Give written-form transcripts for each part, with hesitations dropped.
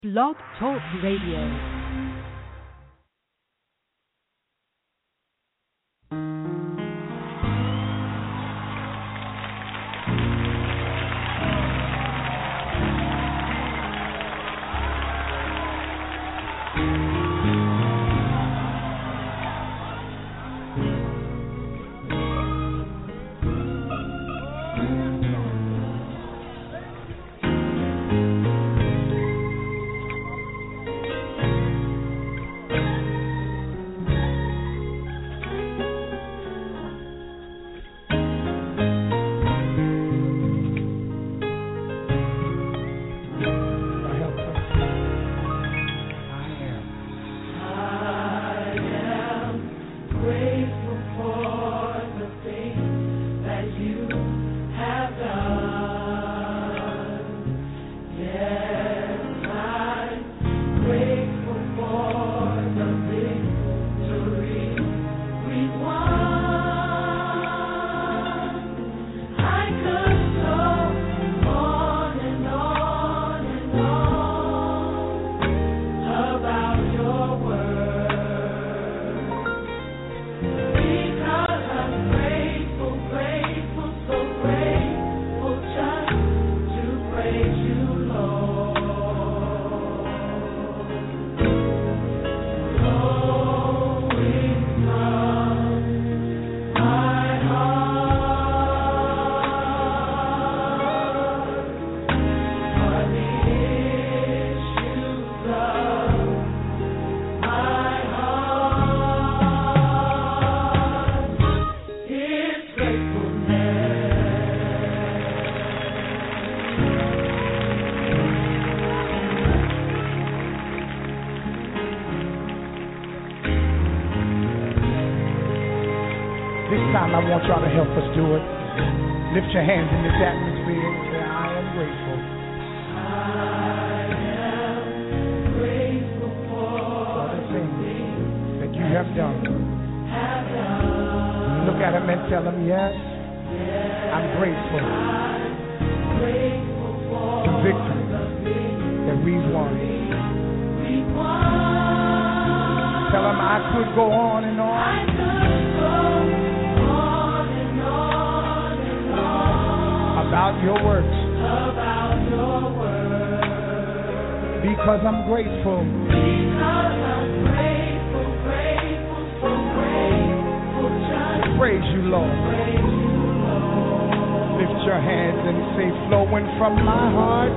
Blog Talk Radio. I want y'all to help us do it. Lift your hands in this atmosphere and say, I am grateful. I am grateful for the things that you have done. Look at him and tell him, yes, I'm grateful for the victory that we've won. Tell him I could go on and on. About your works. Because I'm grateful. Praise you, Lord. Lift your hands and say, flowing from my heart.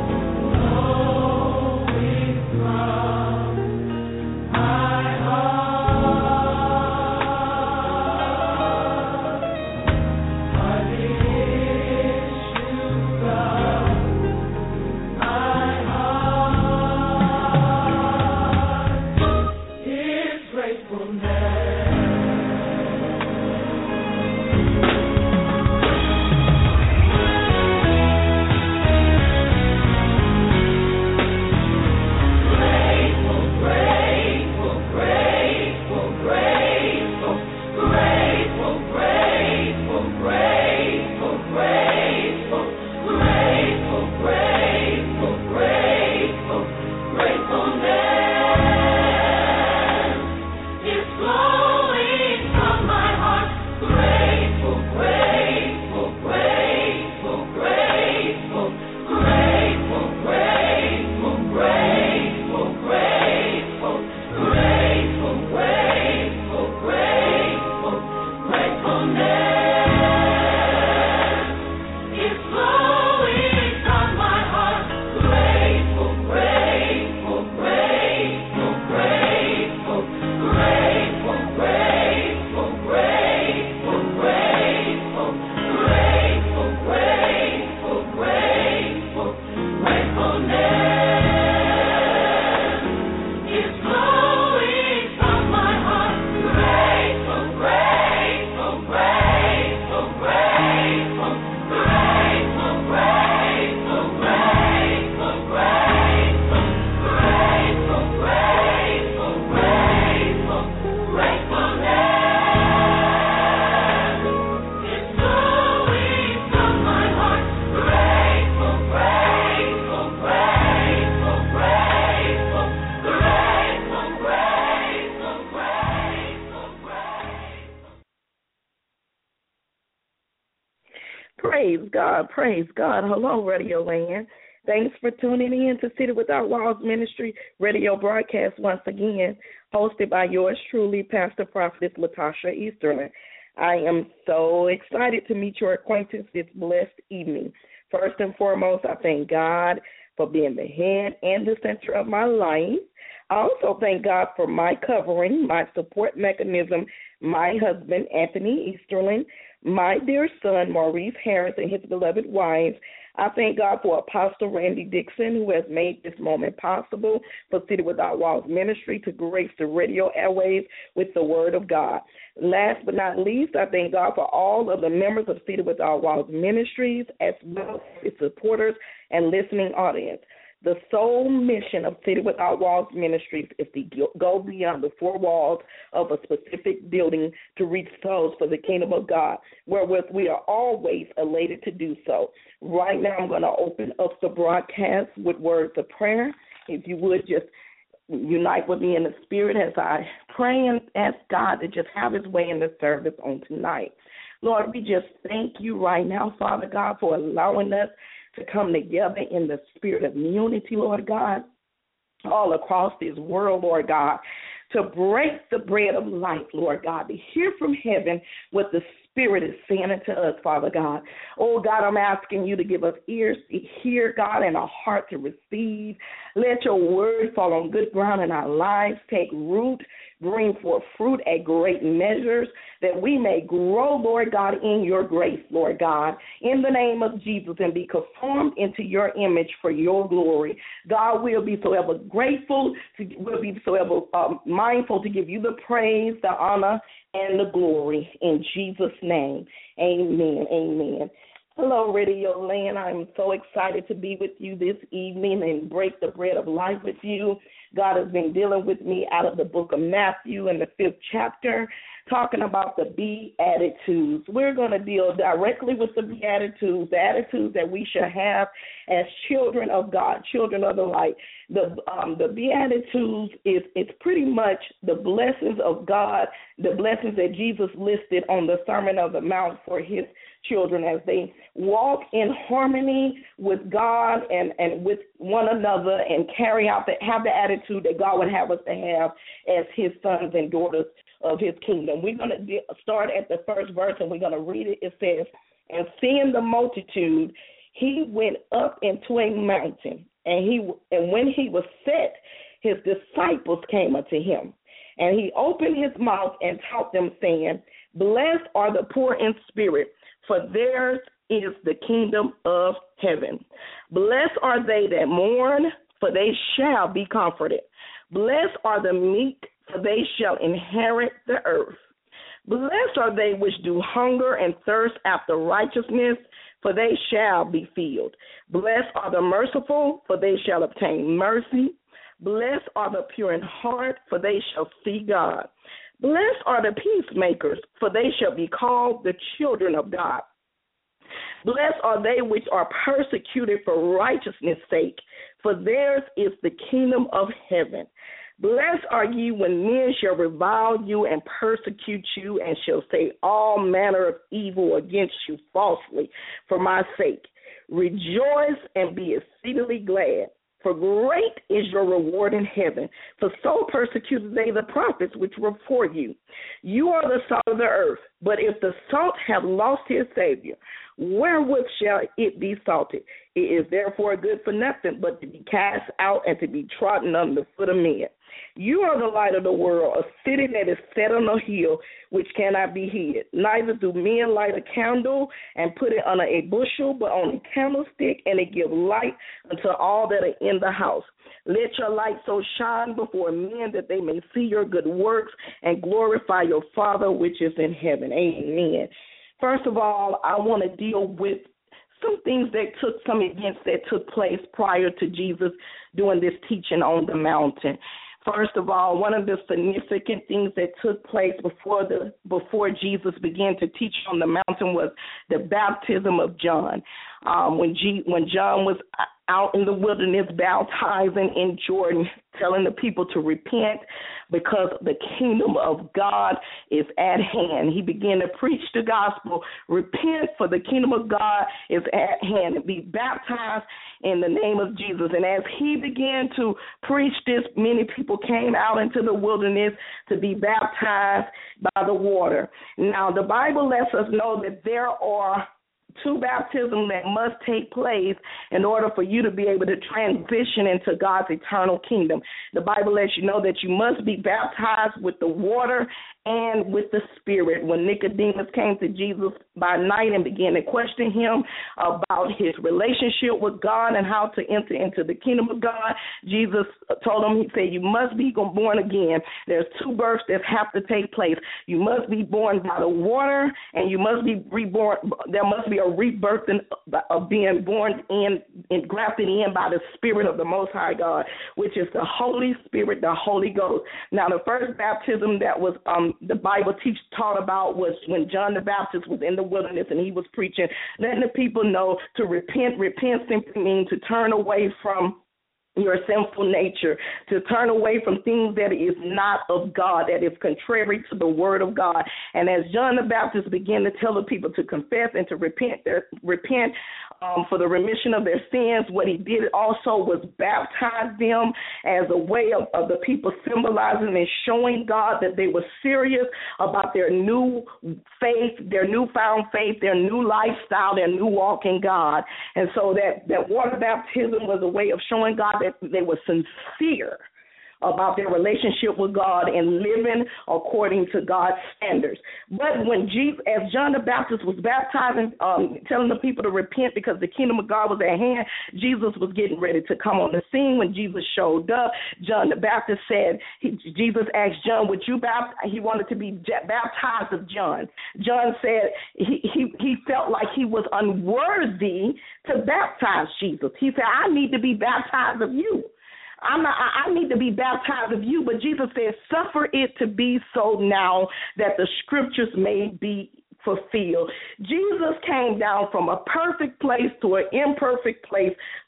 Praise God. Praise God. Hello, Radio Land. Thanks for tuning in to City Without Walls Ministry radio broadcast once again, hosted by yours truly, Pastor Prophetess Latasha Easterling. I am so excited to meet your acquaintance this blessed evening. First and foremost, I thank God for being the head and the center of my life. I also thank God for my covering, my support mechanism, my husband, Anthony Easterling, my dear son, Maurice Harris, and his beloved wives. I thank God for Apostle Randy Dixon, who has made this moment possible for City Without Walls Ministry to grace the radio airwaves with the Word of God. Last but not least, I thank God for all of the members of City Without Walls Ministries, as well as its supporters and listening audience. The sole mission of City Without Walls Ministries is to go beyond the four walls of a specific building to reach souls for the kingdom of God, wherewith we are always elated to do so. Right now I'm going to open up the broadcast with words of prayer. If you would just unite with me in the spirit as I pray and ask God to just have his way in the service on tonight. Lord, we just thank you right now, Father God, for allowing us to come together in the spirit of unity, Lord God, all across this world, Lord God, to break the bread of life, Lord God, to hear from heaven what the Spirit is saying unto us, Father God. Oh, God, I'm asking you to give us ears to hear, God, and a heart to receive. Let your word fall on good ground in our lives, take root, bring forth fruit at great measures, that we may grow, Lord God, in your grace, Lord God, in the name of Jesus, and be conformed into your image for your glory. God, we'll be so ever grateful, we'll be so ever mindful to give you the praise, the honor, and the glory in Jesus' name. Amen. Amen. Hello, Radio Land. I'm so excited to be with you this evening and break the bread of life with you. God has been dealing with me out of the book of Matthew in the 5th chapter, talking about the Beatitudes. We're going to deal directly with the Beatitudes, the attitudes that we should have as children of God, children of the light. The Beatitudes is pretty much the blessings of God, the blessings that Jesus listed on the Sermon on the Mount for his children as they walk in harmony with God and with one another and carry out have the attitude that God would have us to have as his sons and daughters of his kingdom. We're going to start at the first verse and we're going to read it. It says, "And seeing the multitude, he went up into a mountain, and when he was set, his disciples came unto him. And he opened his mouth and taught them, saying, Blessed are the poor in spirit, for theirs is the kingdom of heaven. Blessed are they that mourn, for they shall be comforted. Blessed are the meek, for they shall inherit the earth. Blessed are they which do hunger and thirst after righteousness, for they shall be filled. Blessed are the merciful, for they shall obtain mercy. Blessed are the pure in heart, for they shall see God. Blessed are the peacemakers, for they shall be called the children of God. Blessed are they which are persecuted for righteousness' sake, for theirs is the kingdom of heaven. Blessed are ye when men shall revile you and persecute you, and shall say all manner of evil against you falsely for my sake. Rejoice and be exceedingly glad, for great is your reward in heaven. For so persecuted they the prophets which were before you. You are the salt of the earth, but if the salt have lost his Savior, wherewith shall it be salted? It is therefore good for nothing but to be cast out and to be trodden under the foot of men. You are the light of the world, a city that is set on a hill which cannot be hid. Neither do men light a candle and put it under a bushel, but on a candlestick, and it give light unto all that are in the house. Let your light so shine before men that they may see your good works and glorify your Father which is in heaven." Amen. First of all, I want to deal with some things some events that took place prior to Jesus doing this teaching on the mountain. First of all, one of the significant things that took place before Jesus began to teach on the mountain was the baptism of John. When John was out in the wilderness baptizing in Jordan, telling the people to repent because the kingdom of God is at hand. He began to preach the gospel, repent for the kingdom of God is at hand, and be baptized in the name of Jesus. And as he began to preach this, many people came out into the wilderness to be baptized by the water. Now, the Bible lets us know that there are two baptisms that must take place in order for you to be able to transition into God's eternal kingdom. The Bible lets you know that you must be baptized with the water and with the Spirit. When Nicodemus came to Jesus by night and began to question him about his relationship with God and how to enter into the kingdom of God, Jesus told him, he said, you must be born again. There's two births that have to take place. You must be born by the water, and you must be reborn. There must be a rebirth of being born in and grafted in by the Spirit of the Most High God, which is the Holy Spirit, the Holy Ghost. Now, the first baptism that was the Bible taught about was when John the Baptist was in the wilderness and he was preaching, letting the people know to repent. Repent simply means to turn away from your sinful nature, to turn away from things that is not of God, that is contrary to the word of God. And as John the Baptist began to tell the people to confess and to repent for the remission of their sins, what he did also was baptize them as a way of the people symbolizing and showing God that they were serious about their new faith, their newfound faith, their new lifestyle, their new walk in God. And so that water baptism was a way of showing God that they were sincere about their relationship with God and living according to God's standards. But when as John the Baptist was baptizing, telling the people to repent because the kingdom of God was at hand, Jesus was getting ready to come on the scene. When Jesus showed up, John the Baptist said, Jesus asked John, would you baptize? He wanted to be baptized of John. John said he felt like he was unworthy to baptize Jesus. He said, I need to be baptized of you. I need to be baptized of you, but Jesus said, suffer it to be so now that the scriptures may be fulfilled. Jesus came down from a perfect place to an imperfect place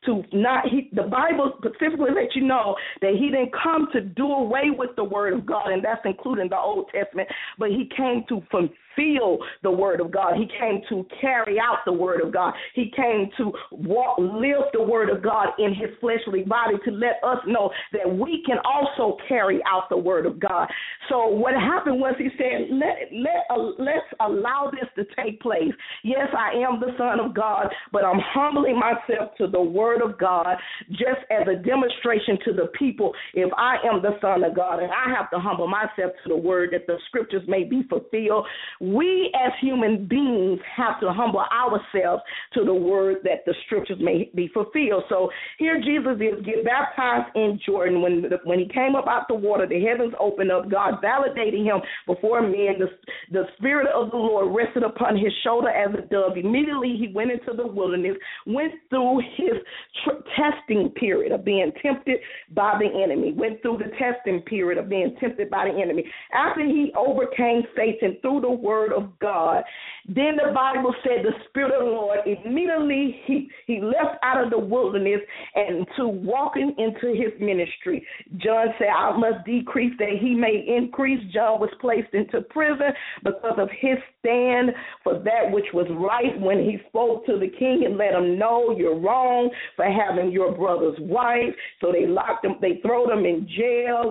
the Bible specifically lets you know that he didn't come to do away with the word of God, and that's including the Old Testament, but he came to fulfill the word of God. He came to carry out the word of God. He came to live the word of God in his fleshly body to let us know that we can also carry out the word of God. So what happened was he said, let's allow this to take place. Yes, I am the Son of God, but I'm humbling myself to the word of God just as a demonstration to the people. If I am the Son of God and I have to humble myself to the word that the scriptures may be fulfilled, we as human beings have to humble ourselves to the word that the scriptures may be fulfilled. So here Jesus is get baptized in Jordan. When he came up out the water, the heavens opened up, God validating him before men. The Spirit of the Lord rested upon his shoulder as a dove. Immediately he went into the wilderness, went through his testing period of being tempted by the enemy, went through the testing period of being tempted by the enemy. After he overcame Satan through the word of God, then the Bible said the Spirit of the Lord, immediately he left out of the wilderness and to walking into his ministry. John said, I must decrease that he may increase. John was placed into prison because of his stand for that which was right when he spoke to the king and let him know you're wrong for having your brother's wife. So they locked him, they threw him in jail,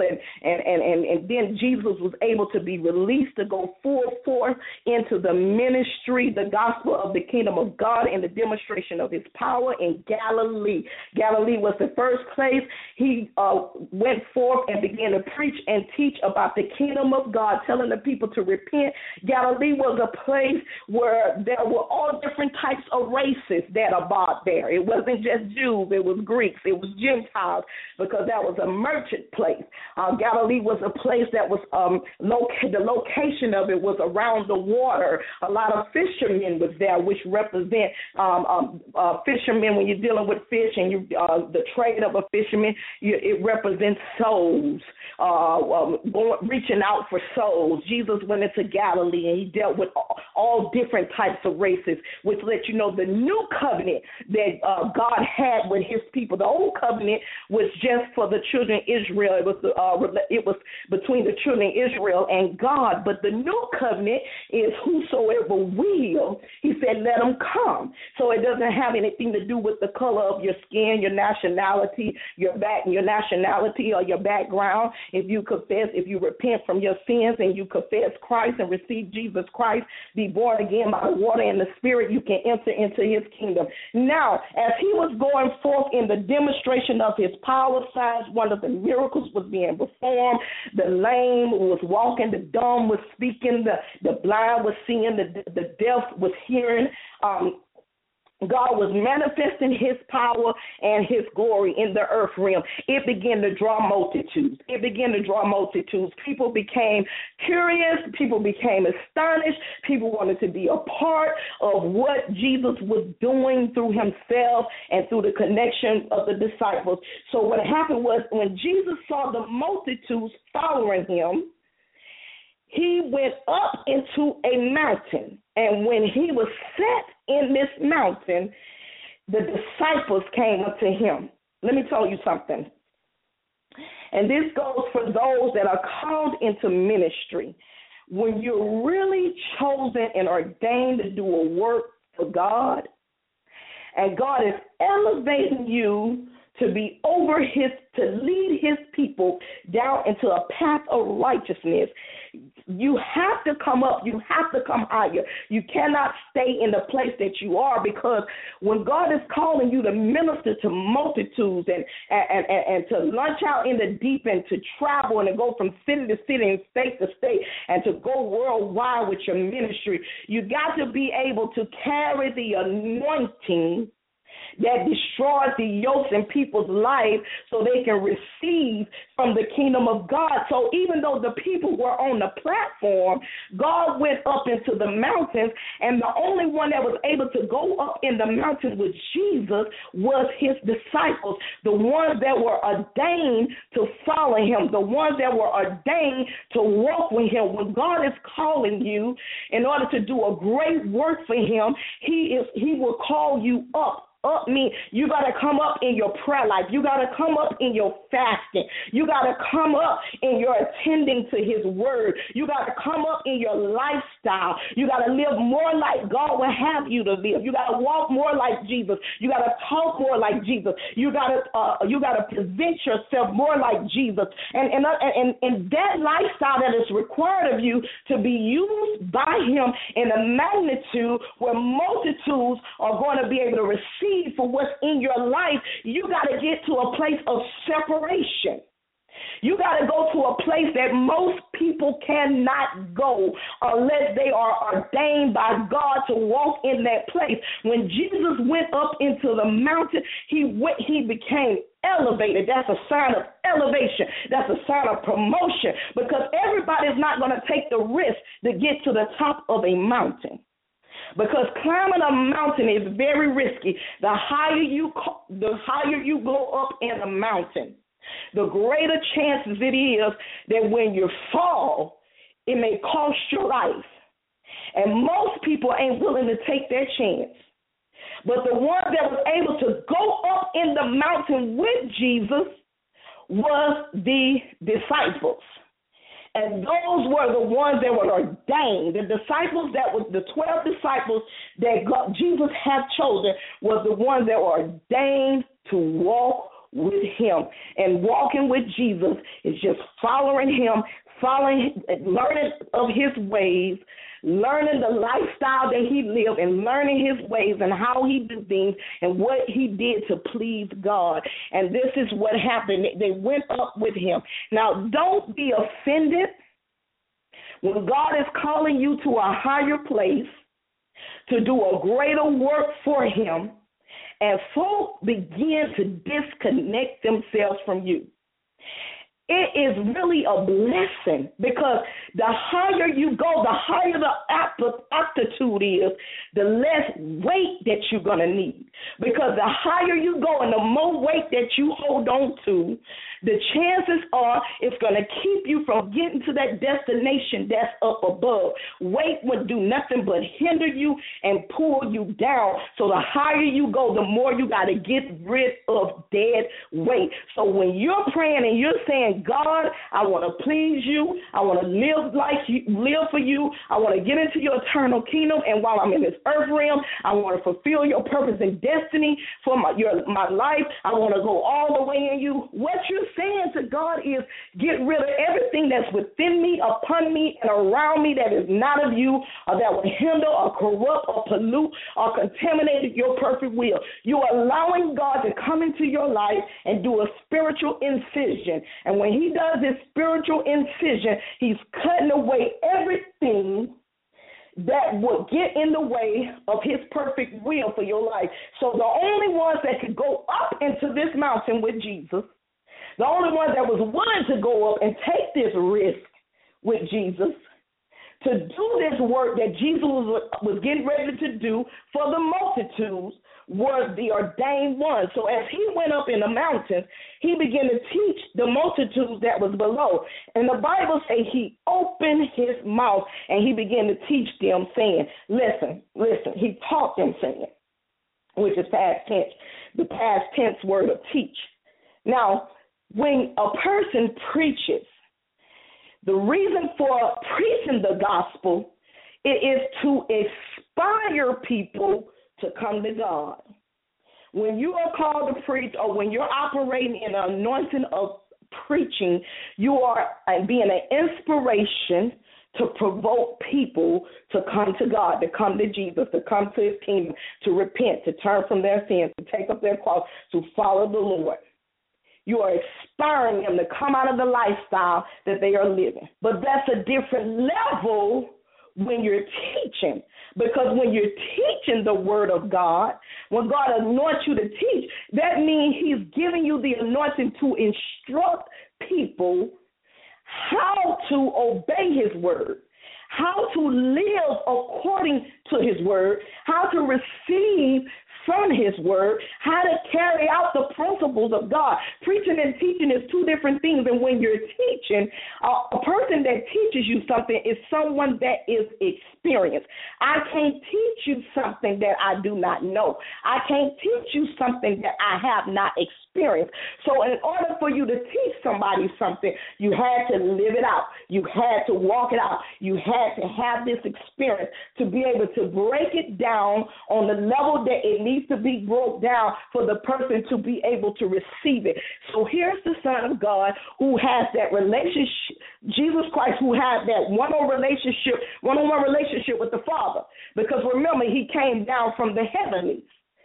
and then Jesus was able to be released to go forth into the ministry, the gospel of the kingdom of God and the demonstration of his power in Galilee. Galilee was the first place he went forth and began to preach and teach about the kingdom of God, telling the people to repent. Galilee was a place where there were all different types of races that abode there. It wasn't just Jews, it was Greeks, it was Gentiles, because that was a merchant place. Galilee was a place that was the location of it was around the water. A lot of fishermen was there, which represent fishermen. When you're dealing with fish and the trade of a fisherman, it represents souls, reaching out for souls. Jesus went into Galilee and he dealt with all different types of races, which let you know the new covenant that God had with his people. The old covenant was just for the children of Israel. It was between the children of Israel and God. But the new covenant is whosoever will, he said, let them come. So it doesn't have anything to do with the color of your skin, your nationality, your nationality or your background. If you confess, if you repent from your sins and you confess Christ and receive Jesus Christ, be born again by the water and the Spirit, you can enter into his kingdom. Now, as he was going forth in the demonstration of his power, signs, wonders, and miracles was being performed, the lame was walking, the dumb was speaking, the blind was seeing, the deaf was hearing. God was manifesting his power and his glory in the earth realm. It began to draw multitudes. People became curious. People became astonished. People wanted to be a part of what Jesus was doing through himself and through the connection of the disciples. So what happened was when Jesus saw the multitudes following him, he went up into a mountain. And when he was set in this mountain, the disciples came up to him. Let me tell you something. And this goes for those that are called into ministry. When you're really chosen and ordained to do a work for God, and God is elevating you to be to lead his people down into a path of righteousness, you have to come up. You have to come higher. You cannot stay in the place that you are, because when God is calling you to minister to multitudes and to launch out in the deep end, to travel and to go from city to city and state to state and to go worldwide with your ministry, you got to be able to carry the anointing that destroys the yokes in people's life so they can receive from the kingdom of God. So even though the people were on the platform, God went up into the mountains, and the only one that was able to go up in the mountains with Jesus was his disciples, the ones that were ordained to follow him, the ones that were ordained to walk with him. When God is calling you in order to do a great work for him, he will call you up. You got to come up in your prayer life. You got to come up in your fasting. You got to come up in your attending to his word. You got to come up in your lifestyle. You got to live more like God will have you to live. You got to walk more like Jesus. You got to talk more like Jesus. You got to present yourself more like Jesus. And that lifestyle that is required of you to be used by him in a magnitude where multitudes are going to be able to receive for what's in your life, you got to get to a place of separation. You got to go to a place that most people cannot go unless they are ordained by God to walk in that place. When Jesus went up into the mountain, he became elevated. That's a sign of elevation. That's a sign of promotion, because everybody's not going to take the risk to get to the top of a mountain. Because climbing a mountain is very risky. The higher you go up in a mountain, the greater chances it is that when you fall, it may cost your life. And most people ain't willing to take that chance. But the one that was able to go up in the mountain with Jesus was the disciples. And those were the ones that were ordained. The disciples, that was the 12 disciples that Jesus had chosen, was the ones that were ordained to walk with him. And walking with Jesus is just following him, learning of his ways, learning the lifestyle that he lived, and learning his ways and how he did things and what he did to please God. And this is what happened. They went up with him. Now, don't be offended when God is calling you to a higher place to do a greater work for him, and folk begin to disconnect themselves from you. It is really a blessing, because the higher you go, the higher the aptitude is, the less weight that you're going to need. Because the higher you go and the more weight that you hold on to, the chances are it's going to keep you from getting to that destination that's up above. Weight would do nothing but hinder you and pull you down. So the higher you go, the more you got to get rid of dead weight. So when you're praying and you're saying, God, I want to please you. I want to live for you. I want to get into your eternal kingdom. And while I'm in this earth realm, I want to fulfill your purpose and destiny for my life. I want to go all the way in you. What you're saying to God is, get rid of everything that's within me, upon me, and around me that is not of you, or that will hinder or corrupt or pollute or contaminate your perfect will. You're allowing God to come into your life and do a spiritual incision. And when he does this spiritual incision, he's cutting away everything that would get in the way of his perfect will for your life. So the only ones that could go up into this mountain with Jesus, the only ones that was willing to go up and take this risk with Jesus, to do this work that Jesus was getting ready to do for the multitudes, were the ordained ones. So as he went up in the mountains, he began to teach the multitudes that was below. And the Bible says he opened his mouth and he began to teach them, saying, listen. He taught them, saying, which is past tense, the past tense word of teach. Now, when a person preaches, the reason for preaching the gospel, it is to inspire people to come to God. When you are called to preach, or when you're operating in an anointing of preaching, you are being an inspiration to provoke people to come to God, to come to Jesus, to come to his kingdom, to repent, to turn from their sins, to take up their cross, to follow the Lord. You are inspiring them to come out of the lifestyle that they are living. But that's a different level when you're teaching. Because when you're teaching the word of God, when God anoints you to teach, that means he's giving you the anointing to instruct people how to obey his word, how to live according to his word, how to receive from his word, how to carry out the principles of God. Preaching and teaching is two different things. And when you're teaching, a person that teaches you something is someone that is experienced. I can't teach you something that I do not know. I can't teach you something that I have not experienced. So in order for you to teach somebody something, you had to live it out. You had to walk it out. You had to have this experience to be able to break it down on the level that it needs to be broke down for the person to be able to receive it. So here's the Son of God who has that relationship, Jesus Christ, who has that one-on-one relationship with the Father. Because remember, he came down from the heavenlies.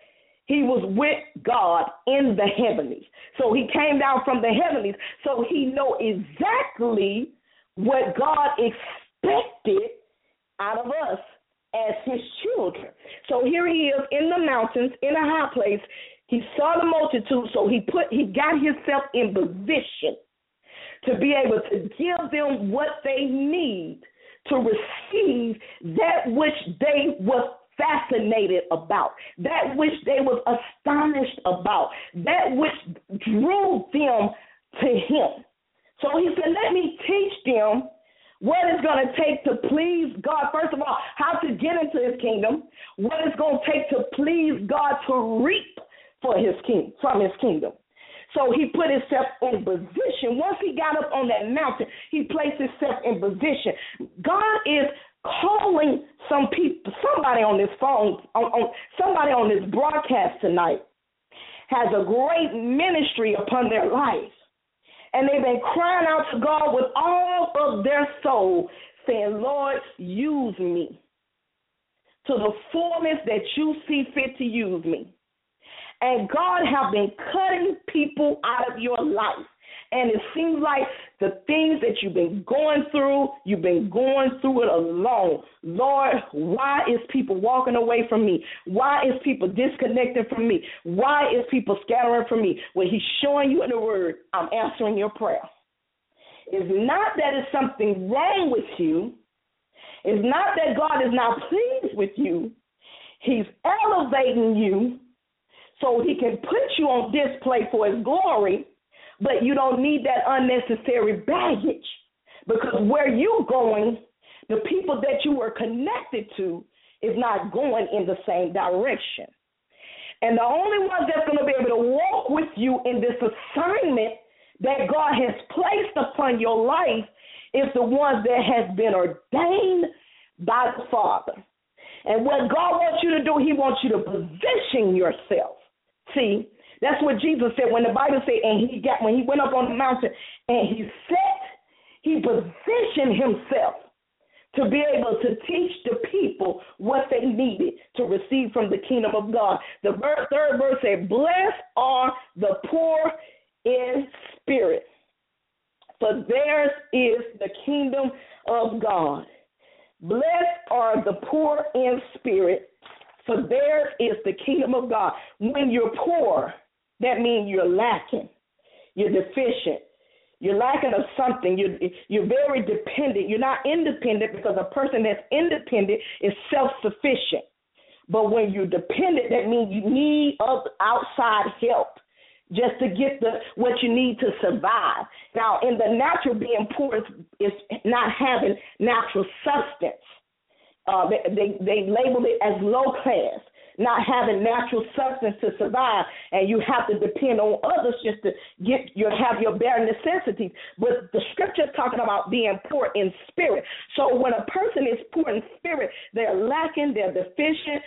He was with God in the heavenlies. So he came down from the heavenlies. So he know exactly what God expected out of us as his children. So here he is in the mountains, in a high place. He saw the multitude, so he got himself in position to be able to give them what they need to receive that which they was fascinated about, that which they was astonished about, that which drew them to him. So he said, let me teach them what it's going to take to please God. First of all, how to get into his kingdom, what it's going to take to please God to reap for his from his kingdom. So he put himself in position. Once he got up on that mountain, he placed himself in position. God is calling some people, somebody on this phone, somebody on this broadcast tonight has a great ministry upon their life. And they've been crying out to God with all of their soul, saying, Lord, use me to the fullness that you see fit to use me. And God have been cutting people out of your life. And it seems like the things that you've been going through it alone. Lord, why is people walking away from me? Why is people disconnected from me? Why is people scattering from me? When he's showing you in the word, I'm answering your prayer. It's not that it's something wrong with you. It's not that God is not pleased with you. He's elevating you so he can put you on display for his glory, but you don't need that unnecessary baggage, because where you're going, the people that you were connected to is not going in the same direction. And the only ones that's going to be able to walk with you in this assignment that God has placed upon your life is the ones that has been ordained by the Father. And what God wants you to do, he wants you to position yourself. See, that's what Jesus said when the Bible said, and when he went up on the mountain and he positioned himself to be able to teach the people what they needed to receive from the kingdom of God. The third verse said, blessed are the poor in spirit, for theirs is the kingdom of God. Blessed are the poor in spirit, for theirs is the kingdom of God. When you're poor, that means you're lacking, you're deficient. You're lacking of something. You're very dependent. You're not independent, because a person that's independent is self-sufficient. But when you're dependent, that means you need outside help just to get what you need to survive. Now, in the natural, being poor is not having natural substance. They label it as low class, not having natural substance to survive, and you have to depend on others just to have your bare necessities. But the scripture is talking about being poor in spirit. So when a person is poor in spirit, they're lacking, they're deficient.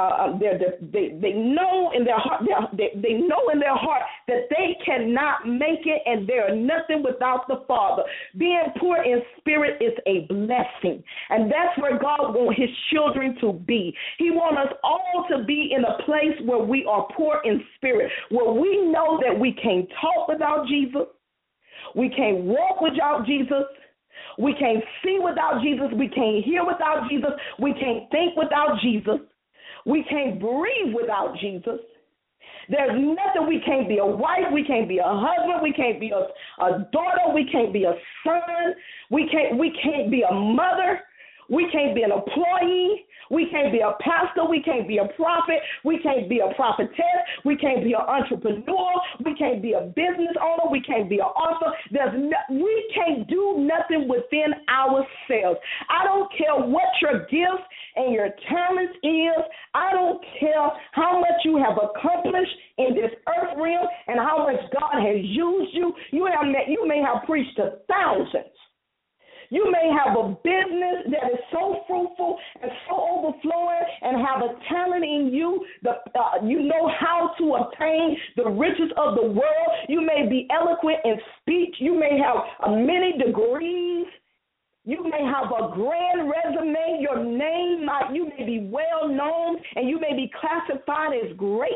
They know in their heart, they know in their heart that they cannot make it, and they're nothing without the Father. Being poor in spirit is a blessing, and that's where God wants his children to be. He wants us all to be in a place where we are poor in spirit, where we know that we can't talk without Jesus, we can't walk without Jesus, we can't see without Jesus, we can't hear without Jesus, we can't think without Jesus, we can't breathe without Jesus. There's nothing. We can't be a wife, we can't be a husband, we can't be a daughter, we can't be a son, we can't be a mother, we can't be an employee, we can't be a pastor, we can't be a prophet, we can't be a prophetess, we can't be an entrepreneur, we can't be a business owner, we can't be an author. We can't do nothing within ourselves. I don't care what your gifts and your talents is. I don't care how much you have accomplished in this earth realm and how much God has used you. You may have preached to thousands. You may have a business that is so fruitful and so overflowing and have a talent in you. You know how to obtain the riches of the world. You may be eloquent in speech. You may have many degrees. You may have a grand resume. Your name you may be well known, and you may be classified as great.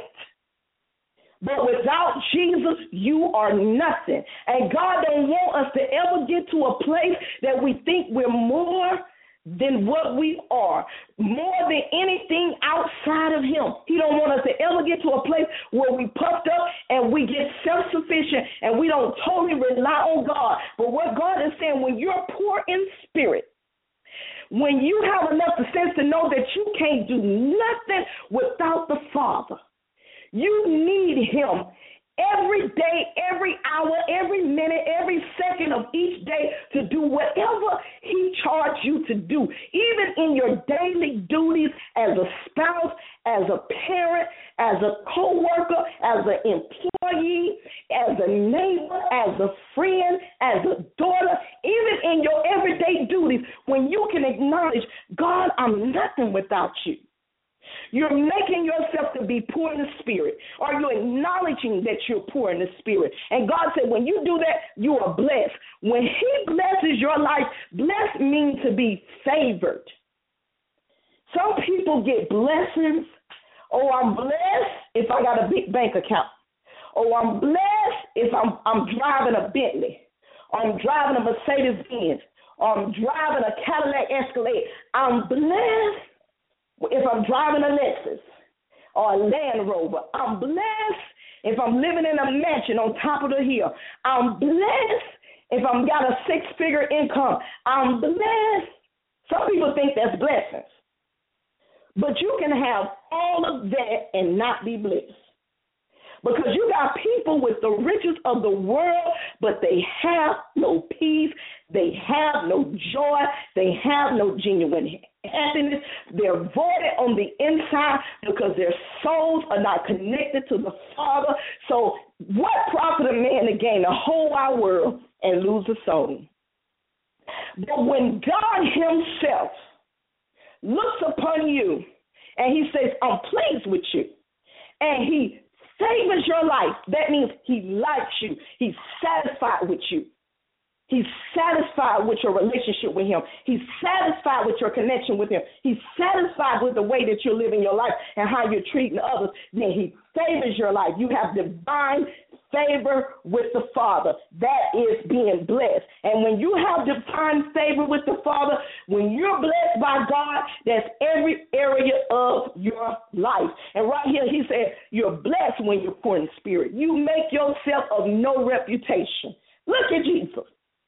But without Jesus, you are nothing. And God don't want us to ever get to a place that we think we're more than what we are, more than anything outside of him. He don't want us to ever get to a place where we puffed up and we get self-sufficient and we don't totally rely on God. But what God is saying, when you're poor in spirit, when you have enough sense to know that you can't do nothing without the Father, you need him every day, every hour, every minute, every second of each day to do whatever he charged you to do, even in your daily duties as a spouse, as a parent, as a co-worker, as an employee, as a neighbor, as a friend, as a daughter, even in your everyday duties, when you can acknowledge, God, I'm nothing without you. You're making yourself to be poor in the spirit, or you're acknowledging that you're poor in the spirit. And God said, when you do that, you are blessed. When he blesses your life, blessed means to be favored. Some people get blessings. Oh, I'm blessed if I got a big bank account. Oh, I'm blessed if I'm driving a Bentley, or I'm driving a Mercedes-Benz, or I'm driving a Cadillac Escalade. I'm blessed if I'm driving a Lexus or a Land Rover. I'm blessed if I'm living in a mansion on top of the hill. I'm blessed if I've got a six-figure income. I'm blessed. Some people think that's blessings. But you can have all of that and not be blessed. Because you got people with the riches of the world, but they have no peace, they have no joy, they have no genuine happiness. They're voided on the inside because their souls are not connected to the Father. So what profit a man to gain the whole wide world and lose a soul? But when God himself looks upon you and he says, I'm pleased with you, and he favors your life, that means he likes you. He's satisfied with you. He's satisfied with your relationship with him. He's satisfied with your connection with him. He's satisfied with the way that you're living your life and how you're treating others. Then he favors your life. You have divine favor with the Father. That is being blessed. And when you have divine favor with the Father, when you're blessed by God, that's every area of your life. And right here he said, you're blessed when you're poor in spirit. You make yourself of no reputation. Look at Jesus.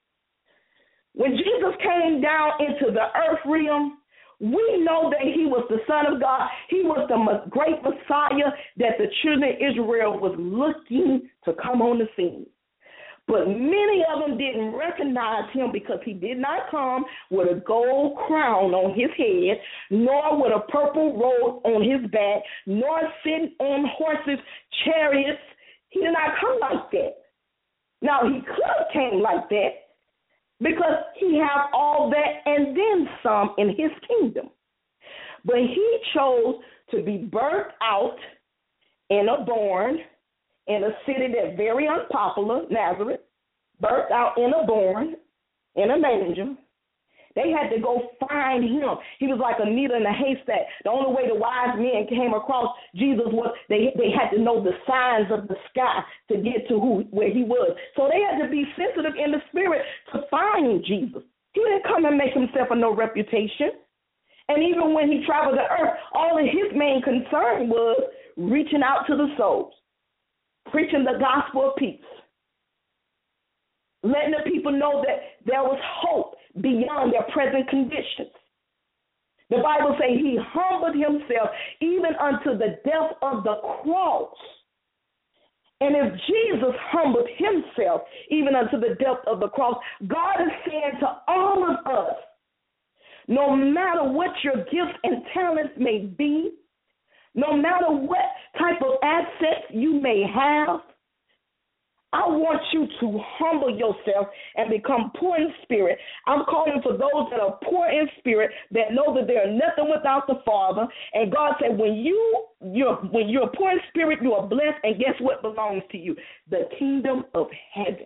When Jesus came down into the earth realm, we know that he was the Son of God. He was the great Messiah that the children of Israel was looking to come on the scene. But many of them didn't recognize him because he did not come with a gold crown on his head, nor with a purple robe on his back, nor sitting on horses, chariots. He did not come like that. Now, he could have came like that, because he have all that and then some in his kingdom. But he chose to be birthed out in a barn in a city that's very unpopular, Nazareth, birthed out in a barn, in a manger. They had to go find him. He was like a needle in a haystack. The only way the wise men came across Jesus was they had to know the signs of the sky to get to where he was. So they had to be sensitive in the spirit to find Jesus. He didn't come and make himself a no reputation. And even when he traveled the earth, all of his main concern was reaching out to the souls, preaching the gospel of peace, letting the people know that there was hope beyond their present conditions. The Bible says he humbled himself even unto the death of the cross. And if Jesus humbled himself even unto the death of the cross, God is saying to all of us, no matter what your gifts and talents may be, no matter what type of assets you may have, I want you to humble yourself and become poor in spirit. I'm calling for those that are poor in spirit, that know that they are nothing without the Father. And God said, when you're poor in spirit, you are blessed. And guess what belongs to you? The kingdom of heaven.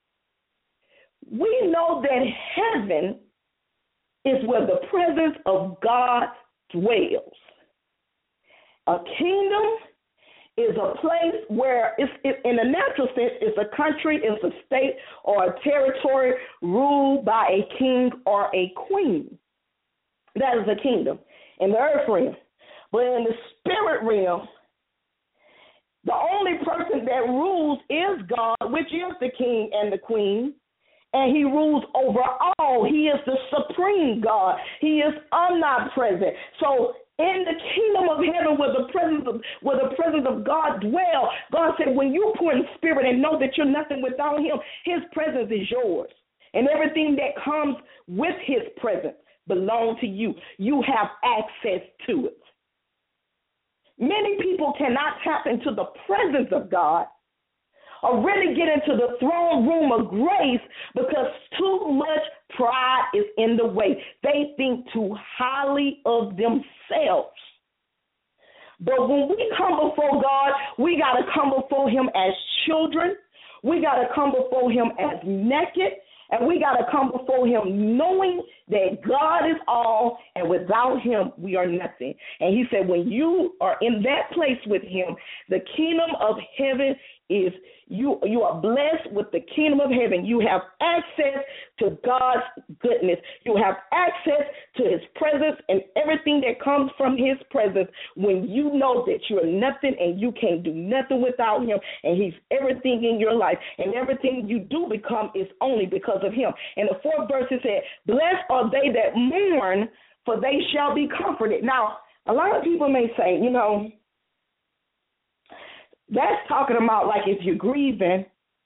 We know that heaven is where the presence of God dwells. A kingdom is a place where, in a natural sense, it's a country, it's a state, or a territory ruled by a king or a queen. That is a kingdom in the earth realm. But in the spirit realm, the only person that rules is God, which is the king and the queen, and he rules over all. He is the supreme God. He is omnipresent. So in the kingdom of heaven where the presence of God dwells, God said, when you pour in spirit and know that you're nothing without him, his presence is yours. And everything that comes with his presence belongs to you. You have access to it. Many people cannot tap into the presence of God or really get into the throne room of grace because too much pride is in the way. They think too highly of themselves. But when we come before God, we got to come before him as children. We got to come before him as naked. And we got to come before him knowing that God is all, and without him, we are nothing. And he said, when you are in that place with him, the kingdom of heaven is, you are blessed with the kingdom of heaven. You have access to God's goodness. You have access to his presence and everything that comes from his presence when you know that you are nothing and you can't do nothing without him, and he's everything in your life, and everything you do become is only because of him. And the fourth verse it said, blessed are they that mourn, for they shall be comforted. Now, a lot of people may say, That's talking about like if you're grieving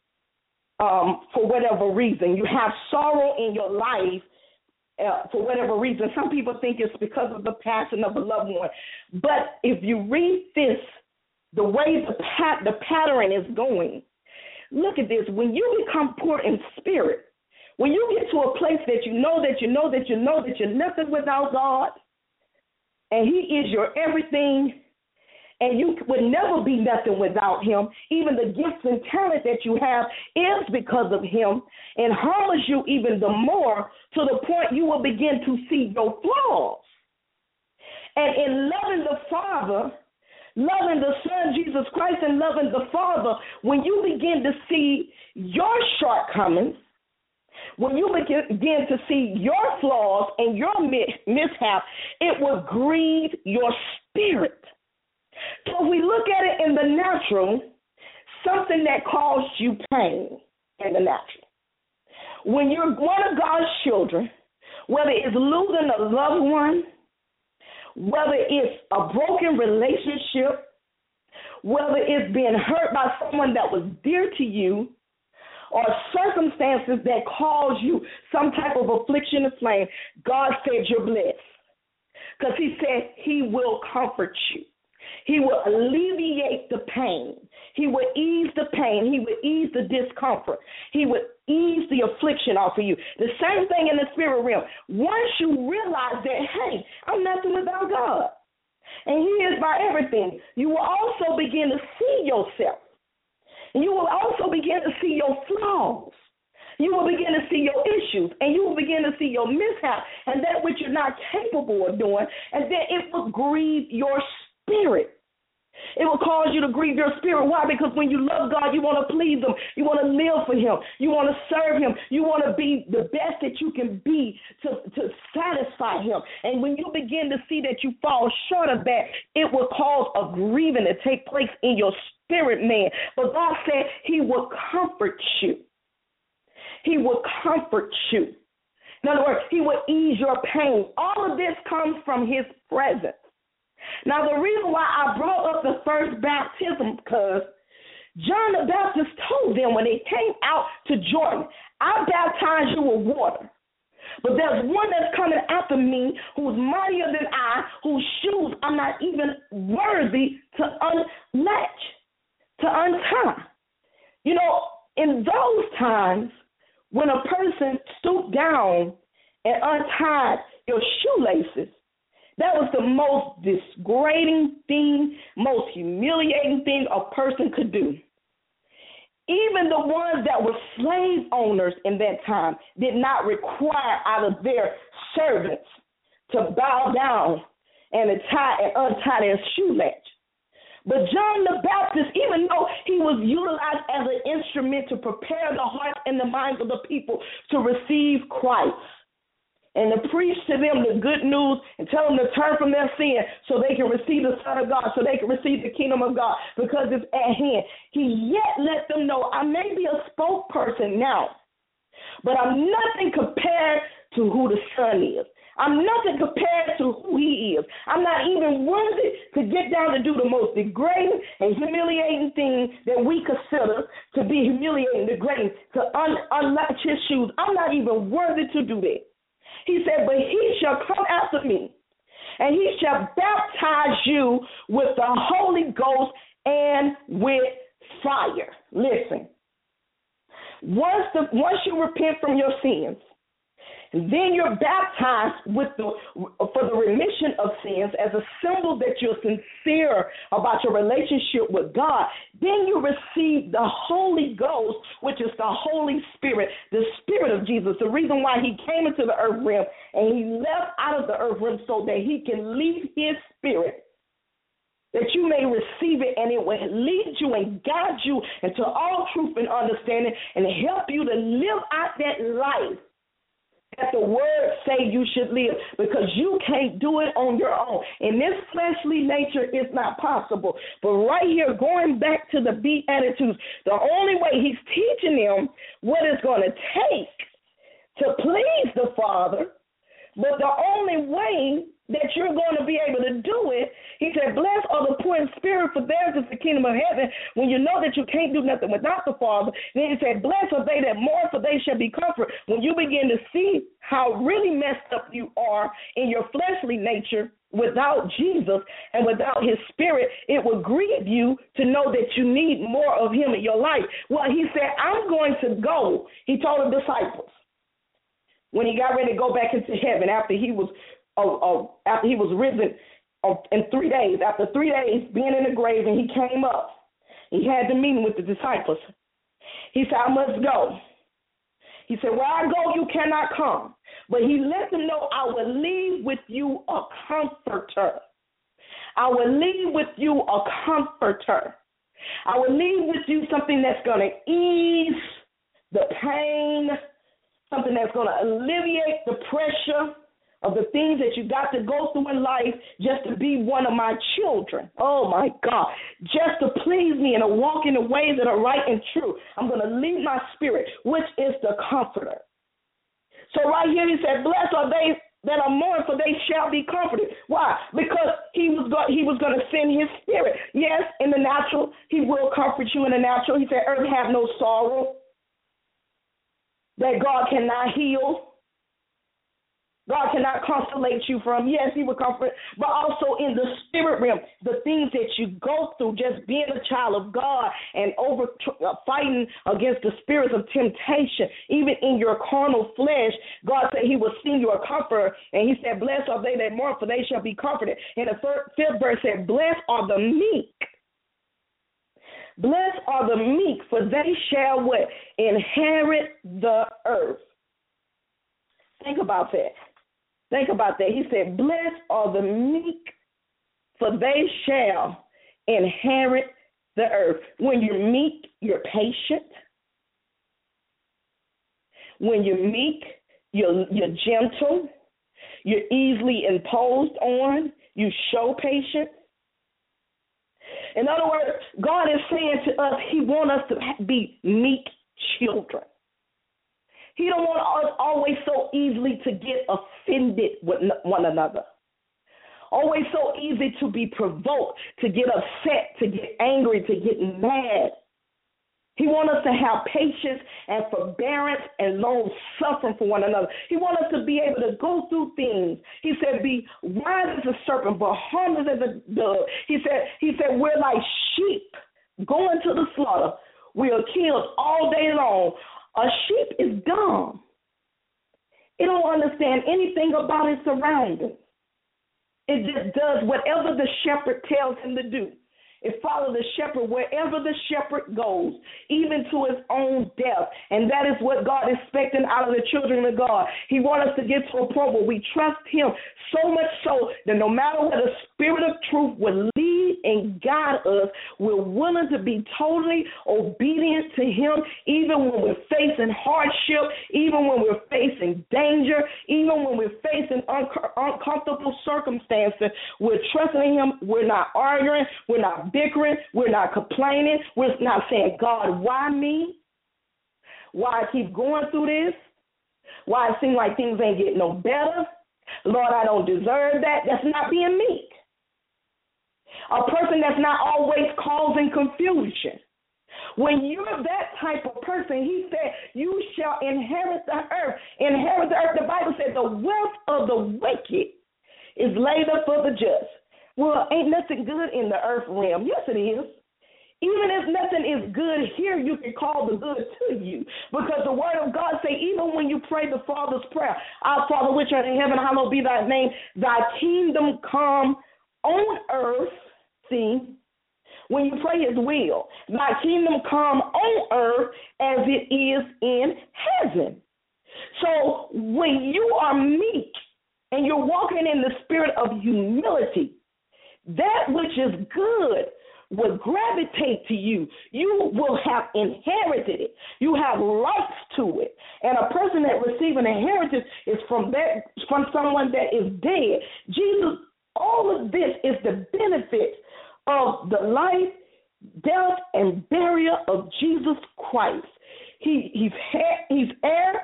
for whatever reason. You have sorrow in your life for whatever reason. Some people think it's because of the passing of a loved one. But if you read this, the way the pattern is going, look at this. When you become poor in spirit, when you get to a place that you know that you're nothing without God, and He is your everything, and you would never be nothing without Him. Even the gifts and talent that you have is because of Him, and humbles you even the more to the point you will begin to see your flaws. And in loving the Father, loving the Son, Jesus Christ, and loving the Father, when you begin to see your shortcomings, when you begin to see your flaws and your mishap, it will grieve your spirit. So if we look at it in the natural, something that caused you pain in the natural. When you're one of God's children, whether it's losing a loved one, whether it's a broken relationship, whether it's being hurt by someone that was dear to you, or circumstances that cause you some type of affliction or flame, God said you're blessed. Because He said He will comfort you. He will alleviate the pain. He will ease the pain. He will ease the discomfort. He will ease the affliction off of you. The same thing in the spirit realm. Once you realize that, hey, I'm nothing without God, and He is my everything, you will also begin to see yourself. And you will also begin to see your flaws. You will begin to see your issues, and you will begin to see your mishap and that which you're not capable of doing, and then it will grieve your spirit. It will cause you to grieve your spirit. Why? Because when you love God, you want to please Him. You want to live for Him. You want to serve Him. You want to be the best that you can be to satisfy Him. And when you begin to see that you fall short of that, it will cause a grieving to take place in your spirit, man. But God said He will comfort you. He will comfort you. In other words, He will ease your pain. All of this comes from His presence. Now, the reason why I brought up the first baptism, because John the Baptist told them when they came out to Jordan, I baptize you with water. But there's one that's coming after me who's mightier than I, whose shoes I'm not even worthy to unlatch, to untie. You know, in those times, when a person stooped down and untied your shoelaces, that was the most degrading thing, most humiliating thing a person could do. Even the ones that were slave owners in that time did not require out of their servants to bow down and untie their shoelatch. But John the Baptist, even though he was utilized as an instrument to prepare the hearts and the minds of the people to receive Christ, and to preach to them the good news and tell them to turn from their sin so they can receive the Son of God, so they can receive the kingdom of God because it's at hand. He yet let them know, I may be a spokesperson now, but I'm nothing compared to who the Son is. I'm nothing compared to who He is. I'm not even worthy to get down to do the most degrading and humiliating thing that we consider to be humiliating, degrading, to unlatch His shoes. I'm not even worthy to do that. He said, but He shall come after me, and He shall baptize you with the Holy Ghost and with fire. Listen, once you repent from your sins, then you're baptized for the remission of sins as a symbol that you're sincere about your relationship with God. Then you receive the Holy Ghost, which is the Holy Spirit, the Spirit of Jesus. The reason why He came into the earth realm and He left out of the earth realm so that He can leave His Spirit, that you may receive it, and it will lead you and guide you into all truth and understanding and help you to live out that life that the word say you should live, because you can't do it on your own. In this fleshly nature, it's not possible. But right here, going back to the Beatitudes, the only way He's teaching them what it's going to take to please the Father, but the only way that you're going to be able to do it He said, blessed are the poor in spirit, for theirs is the kingdom of heaven. When you know that you can't do nothing without the Father, then he said, blessed are they that mourn, for they shall be comforted. When you begin to see how really messed up you are in your fleshly nature without Jesus and without his spirit, it will grieve you to know that you need more of him in your life. Well, he said, I'm going to go. He told the disciples when he got ready to go back into heaven after he was risen in 3 days. After 3 days being in the grave, and he came up, he had the meeting with the disciples. He said, I must go. He said, where I go, you cannot come. But he let them know, I will leave with you a comforter. I will leave with you a comforter. I will leave with you something that's going to ease the pain, something that's going to alleviate the pressure of the things that you got to go through in life just to be one of my children. Oh, my God. Just to please me and to walk in the ways that are right and true. I'm going to leave my spirit, which is the comforter. So right here he said, blessed are they that are mourning, for they shall be comforted. Why? Because he was going to send his spirit. Yes, in the natural, he will comfort you in the natural. He said, earth have no sorrow that God cannot heal. God cannot consolate you from. Yes, he will comfort, but also in the spirit realm, the things that you go through, just being a child of God and fighting against the spirits of temptation, even in your carnal flesh, God said he will send you a comforter, and he said, blessed are they that mourn, for they shall be comforted. And the fifth verse said, blessed are the meek. Blessed are the meek, for they shall what? Inherit the earth. Think about that. Think about that. He said, blessed are the meek, for they shall inherit the earth. When you're meek, you're patient. When you're meek, you're gentle. You're easily imposed on. You show patience. In other words, God is saying to us, he wants us to be meek children. He don't want us always so easily to get offended with one another. Always so easy to be provoked, to get upset, to get angry, to get mad. He wants us to have patience and forbearance and long suffering for one another. He wants us to be able to go through things. He said, be wise as a serpent, but harmless as a dove. He said, we're like sheep going to the slaughter. We are killed all day long. A sheep is dumb. It don't understand anything about its surroundings. It just does whatever the shepherd tells him to do. It follows the shepherd wherever the shepherd goes, even to his own death. And that is what God is expecting out of the children of God. He wants us to get to a point where we trust him so much so that no matter where the spirit of truth will lead and guide us, we're willing to be totally obedient to him, even when we're facing hardship, even when we're facing danger, even when we're facing uncomfortable circumstances. We're trusting him. We're not arguing. We're not bickering. We're not complaining. We're not saying, God, why me? Why I keep going through this? Why it seems like things ain't getting no better? Lord, I don't deserve that. That's not being meek. A person that's not always causing confusion. When you're that type of person, he said, you shall inherit the earth. Inherit the earth. The Bible said the wealth of the wicked is laid up for the just. Well, ain't nothing good in the earth realm. Yes, it is. Even if nothing is good here, you can call the good to you. Because the word of God say, even when you pray the Father's prayer, our Father which art in heaven, hallowed be thy name, thy kingdom come on earth. See, when you pray his will, thy kingdom come on earth as it is in heaven. So when you are meek and you're walking in the spirit of humility, that which is good will gravitate to you. You will have inherited it. You have rights to it. And a person that receives an inheritance is from someone that is dead. Jesus, all of this is the benefit of the life, death, and burial of Jesus Christ. He's heir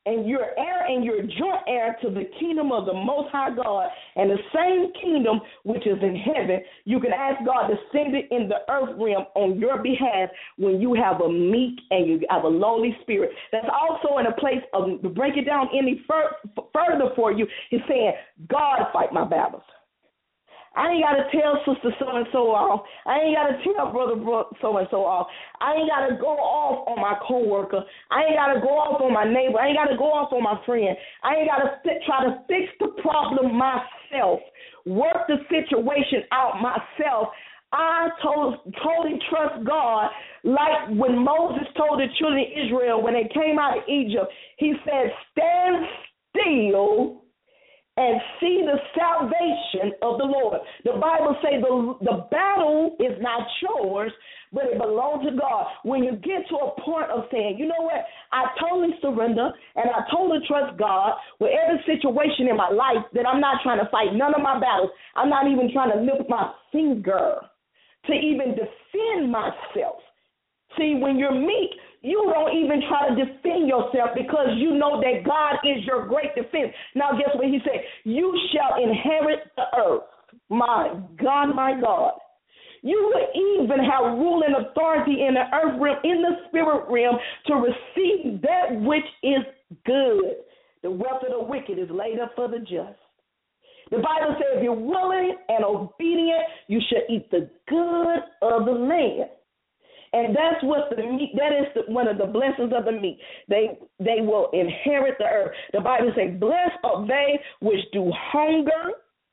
and you're heir and you're joint heir to the kingdom of the Most High God, and the same kingdom which is in heaven, you can ask God to send it in the earth realm on your behalf when you have a meek and you have a lowly spirit. That's also in a place of, to break it down any further for you, he's saying, God fight my battles. I ain't got to tell sister so-and-so off. I ain't got to tell brother so-and-so off. I ain't got to go off on my coworker. I ain't got to go off on my neighbor. I ain't got to go off on my friend. I ain't got to try to fix the problem myself, work the situation out myself. I totally trust God, like when Moses told the children of Israel when they came out of Egypt, he said, stand still and see the salvation of the Lord. The Bible says the battle is not yours, but it belongs to God. When you get to a point of saying, you know what, I totally surrender and I totally trust God with every situation in my life, that I'm not trying to fight none of my battles. I'm not even trying to lift my finger to even defend myself. See, when you're meek, you don't even try to defend yourself because you know that God is your great defense. Now, guess what he said? You shall inherit the earth. My God, my God. You will even have rule and authority in the earth realm, in the spirit realm, to receive that which is good. The wealth of the wicked is laid up for the just. The Bible says if you're willing and obedient, you shall eat the good of the land. And that's what one of the blessings of the meek. They will inherit the earth. The Bible says, blessed are they which do hunger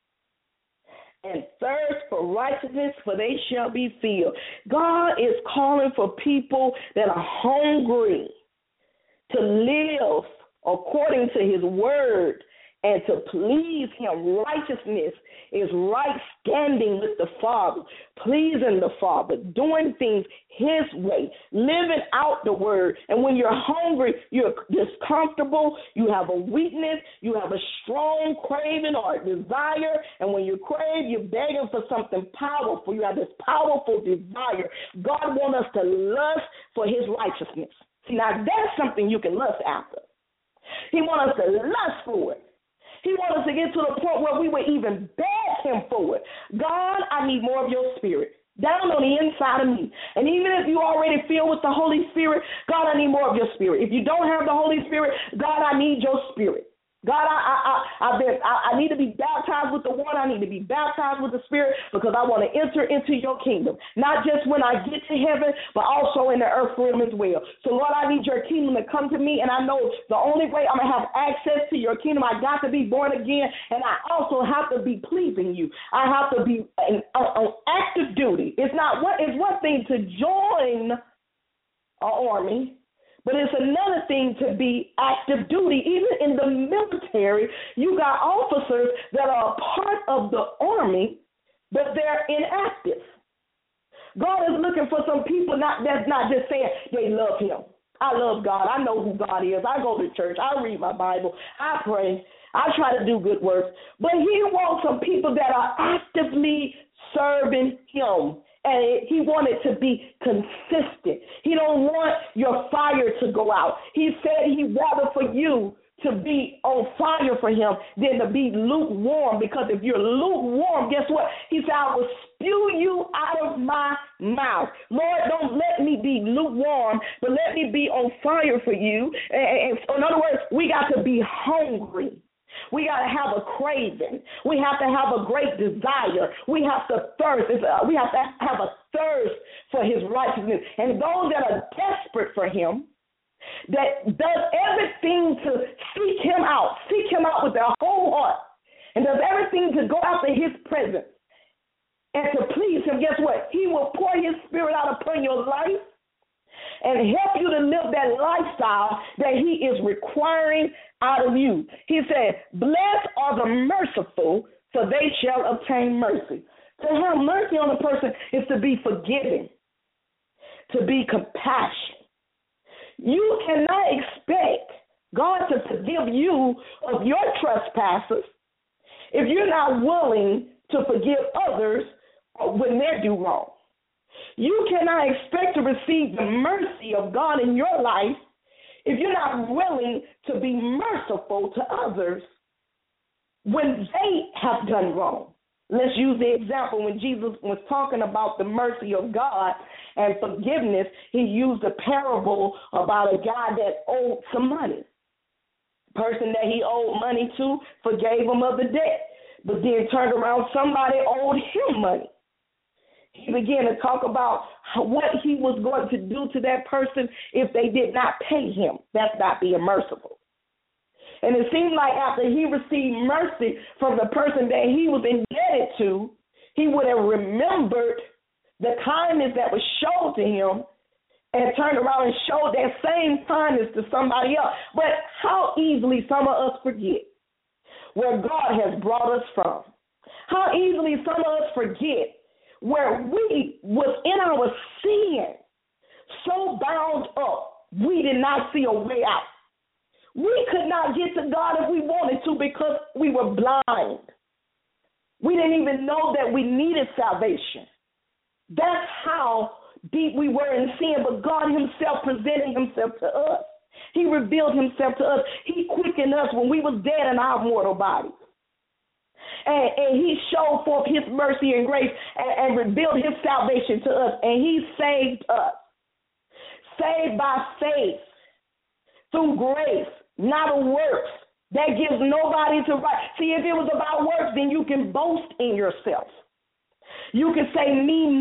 and thirst for righteousness, for they shall be filled. God is calling for people that are hungry to live according to his word and to please him. Righteousness is right standing with the Father, pleasing the Father, doing things his way, living out the word. And when you're hungry, you're discomfortable, you have a weakness, you have a strong craving or desire, and when you crave, you're begging for something powerful. You have this powerful desire. God wants us to lust for his righteousness. See, now that's something you can lust after. He wants us to lust for it. He wants us to get to the point where we would even beg him for it. God, I need more of your spirit down on the inside of me. And even if you already filled with the Holy Spirit, God, I need more of your spirit. If you don't have the Holy Spirit, God, I need your spirit. God, I need to be baptized with the water. I need to be baptized with the Spirit because I want to enter into your kingdom, not just when I get to heaven, but also in the earth realm as well. So, Lord, I need your kingdom to come to me, and I know the only way I'm going to have access to your kingdom, I got to be born again, and I also have to be pleasing you. I have to be on active duty. It's one thing to join an army, but it's another thing to be active duty. Even in the military, you got officers that are a part of the army, but they're inactive. God is looking for some people that's not just saying they love him. I love God. I know who God is. I go to church. I read my Bible. I pray. I try to do good works. But he wants some people that are actively serving him. And he wanted to be consistent. He don't want your fire to go out. He said he'd rather for you to be on fire for him than to be lukewarm, because if you're lukewarm, guess what? He said, I will spew you out of my mouth. Lord, don't let me be lukewarm, but let me be on fire for you. And so in other words, we got to be hungry. We got to have a craving. We have to have a great desire. We have to thirst. We have to have a thirst for his righteousness. And those that are desperate for him, that does everything to seek him out with their whole heart, and does everything to go after his presence and to please him, guess what? He will pour his spirit out upon your life and help you to live that lifestyle that he is requiring out of you. He said, blessed are the merciful, for they shall obtain mercy. To have mercy on a person is to be forgiving, to be compassionate. You cannot expect God to forgive you of your trespasses if you're not willing to forgive others when they do wrong. You cannot expect to receive the mercy of God in your life if you're not willing to be merciful to others when they have done wrong. Let's use the example when Jesus was talking about the mercy of God and forgiveness. He used a parable about a guy that owed some money. The person that he owed money to forgave him of the debt, but then turned around, somebody owed him money. He began to talk about what he was going to do to that person if they did not pay him. That's not being merciful. And it seemed like after he received mercy from the person that he was indebted to, he would have remembered the kindness that was shown to him and turned around and showed that same kindness to somebody else. But how easily some of us forget where God has brought us from. How easily some of us forget where we was in our sin, so bound up, we did not see a way out. We could not get to God if we wanted to because we were blind. We didn't even know that we needed salvation. That's how deep we were in sin, but God himself presented himself to us. He revealed himself to us. He quickened us when we was dead in our mortal bodies. And he showed forth his mercy and grace and revealed his salvation to us. And he saved us. Saved by faith, through grace, not of works. That gives nobody to right. See, if it was about works, then you can boast in yourself. You can say me,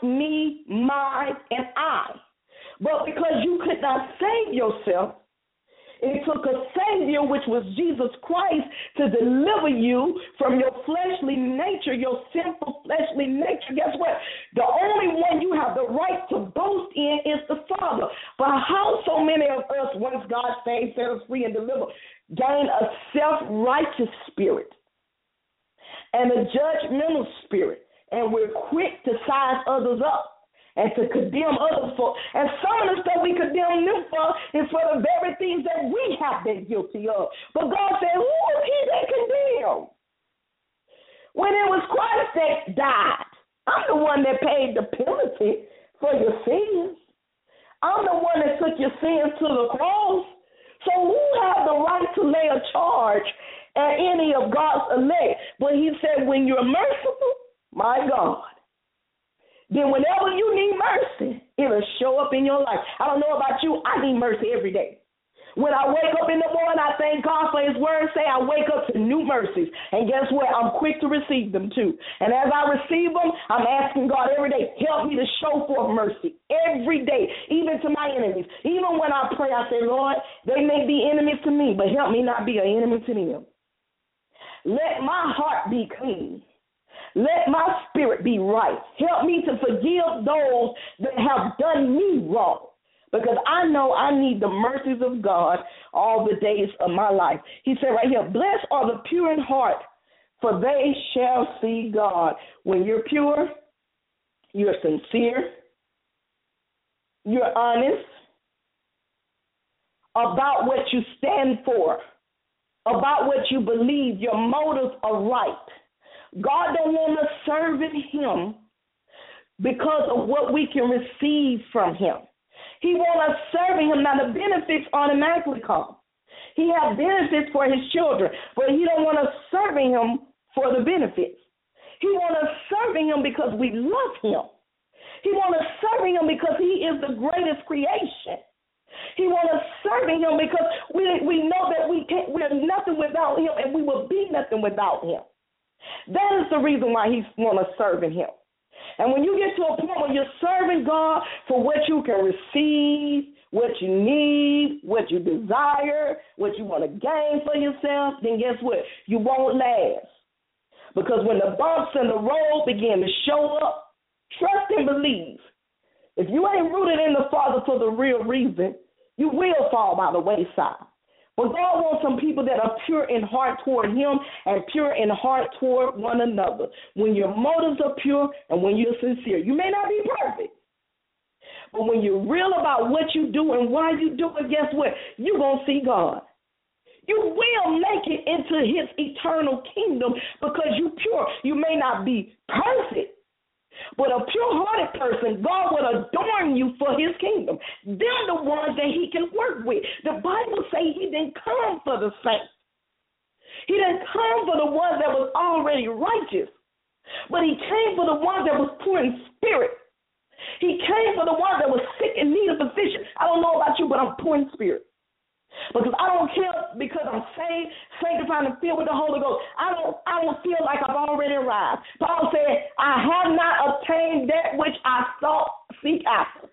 mine, and I. But because you could not save yourself, it took a Savior, which was Jesus Christ, to deliver you from your fleshly nature, your sinful fleshly nature. Guess what? The only one you have the right to boast in is the Father. But how so many of us, once God saved, set us free, and delivered, gain a self-righteous spirit and a judgmental spirit, and we're quick to size others up and to condemn others for, and some of the stuff we condemn them for is for the very things that we have been guilty of. But God said, who is he that condemned? When it was Christ that died, I'm the one that paid the penalty for your sins. I'm the one that took your sins to the cross. So who have the right to lay a charge at any of God's elect? But he said, when you're merciful, my God, then whenever you need mercy, it'll show up in your life. I don't know about you, I need mercy every day. When I wake up in the morning, I thank God for his word. Say I wake up to new mercies. And guess what? I'm quick to receive them too. And as I receive them, I'm asking God every day, help me to show forth mercy every day, even to my enemies. Even when I pray, I say, Lord, they may be enemies to me, but help me not be an enemy to them. Let my heart be clean. Let my spirit be right. Help me to forgive those that have done me wrong, because I know I need the mercies of God all the days of my life. He said right here, blessed are the pure in heart, for they shall see God. When you're pure, you're sincere, you're honest about what you stand for, about what you believe. Your motives are right. God don't want us serving him because of what we can receive from him. He wants us serving him. Now, the benefits automatically come. He has benefits for his children, but he don't want us serving him for the benefits. He wants us serving him because we love him. He wants us serving him because he is the greatest creation. He wants us serving him because we know that we're nothing without him, and we will be nothing without him. That is the reason why he wants us serving him. And when you get to a point where you're serving God for what you can receive, what you need, what you desire, what you want to gain for yourself, then guess what? You won't last. Because when the bumps in the road begin to show up, trust and believe. If you ain't rooted in the Father for the real reason, you will fall by the wayside. But God wants some people that are pure in heart toward him and pure in heart toward one another. When your motives are pure and when you're sincere, you may not be perfect, but when you're real about what you do and why you do it, guess what? You're going to see God. You will make it into his eternal kingdom because you're pure. You may not be perfect, But a pure-hearted person, God will adorn you for his kingdom. They're the ones that he can work with. The Bible says he didn't come for the saints. He didn't come for the ones that was already righteous. But he came for the ones that was poor in spirit. He came for the ones that was sick and need a physician. I don't know about you, but I'm poor in spirit. Because I don't care because I'm saved, sanctified, and filled with the Holy Ghost. I don't feel like I've already arrived. Paul said, I have not obtained that which I seek after.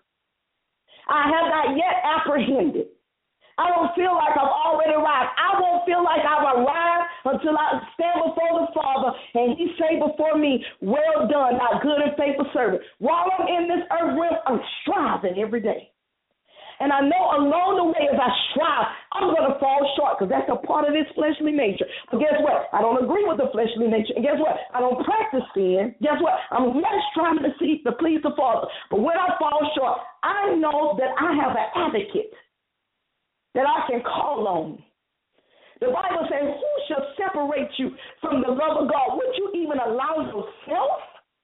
I have not yet apprehended. I don't feel like I've already arrived. I won't feel like I've arrived until I stand before the Father and he say before me, well done, thou good and faithful servant. While I'm in this earth realm, I'm striving every day. And I know along the way as I strive, I'm going to fall short because that's a part of this fleshly nature. But guess what? I don't agree with the fleshly nature. And guess what? I don't practice sin. Guess what? I'm less trying to please the Father. But when I fall short, I know that I have an advocate that I can call on. The Bible says, who shall separate you from the love of God? Would you even allow yourself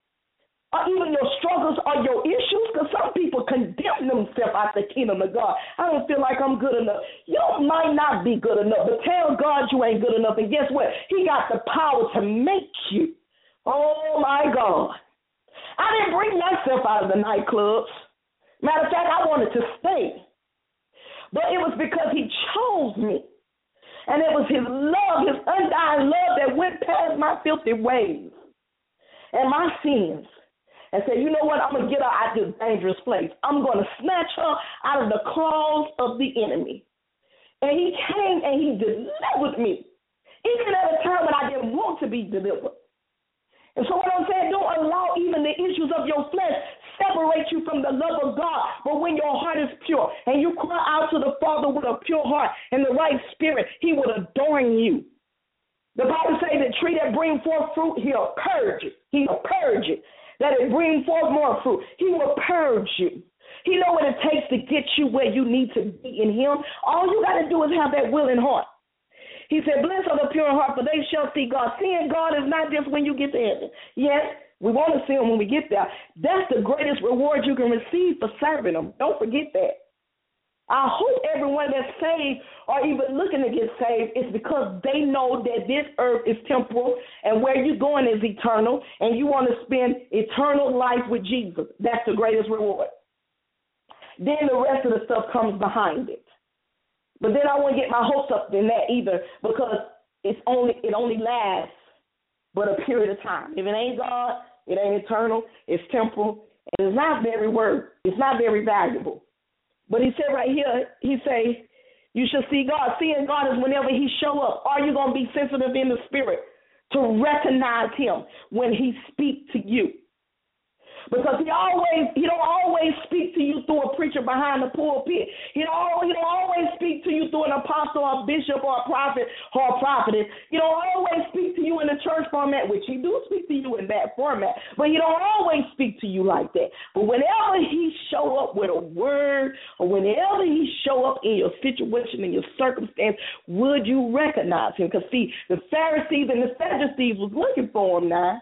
or even your struggles or your issues? Because some people condemn themselves out the kingdom of God. I don't feel like I'm good enough. You might not be good enough, but tell God you ain't good enough. And guess what? He got the power to make you. Oh, my God. I didn't bring myself out of the nightclubs. Matter of fact, I wanted to stay. But it was because he chose me. And it was his love, his undying love that went past my filthy ways and my sins. And say, you know what, I'm going to get her out of this dangerous place. I'm going to snatch her out of the claws of the enemy. And he came and he delivered me, even at a time when I didn't want to be delivered. And so what I'm saying, don't allow even the issues of your flesh separate you from the love of God. But when your heart is pure and you cry out to the Father with a pure heart and the right spirit, he will adorn you. The Bible says the tree that brings forth fruit, he'll purge it. He'll purge it. That it brings forth more fruit. He will purge you. He knows what it takes to get you where you need to be in him. All you got to do is have that willing heart. He said, blessed are the pure in heart, for they shall see God. Seeing God is not just when you get to heaven. Yes, we want to see him when we get there. That's the greatest reward you can receive for serving him. Don't forget that. I hope everyone that's saved or even looking to get saved is because they know that this earth is temporal and where you're going is eternal, and you want to spend eternal life with Jesus. That's the greatest reward. Then the rest of the stuff comes behind it. But then I won't get my hopes up in that either, because it only lasts but a period of time. If it ain't God, it ain't eternal, it's temporal, and it's not very it's not very valuable. But he said right here, he say, you shall see God. Seeing God is whenever he show up. Are you going to be sensitive in the spirit to recognize him when he speaks to you? Because he don't always speak to you through a preacher behind the pulpit. He don't always speak to you through an apostle or a bishop or a prophet or a prophetess. He don't always speak to you in the church format, which he do speak to you in that format. But he don't always speak to you like that. But whenever he show up with a word or whenever he show up in your situation, in your circumstance, would you recognize him? Because see, the Pharisees and the Sadducees was looking for him now.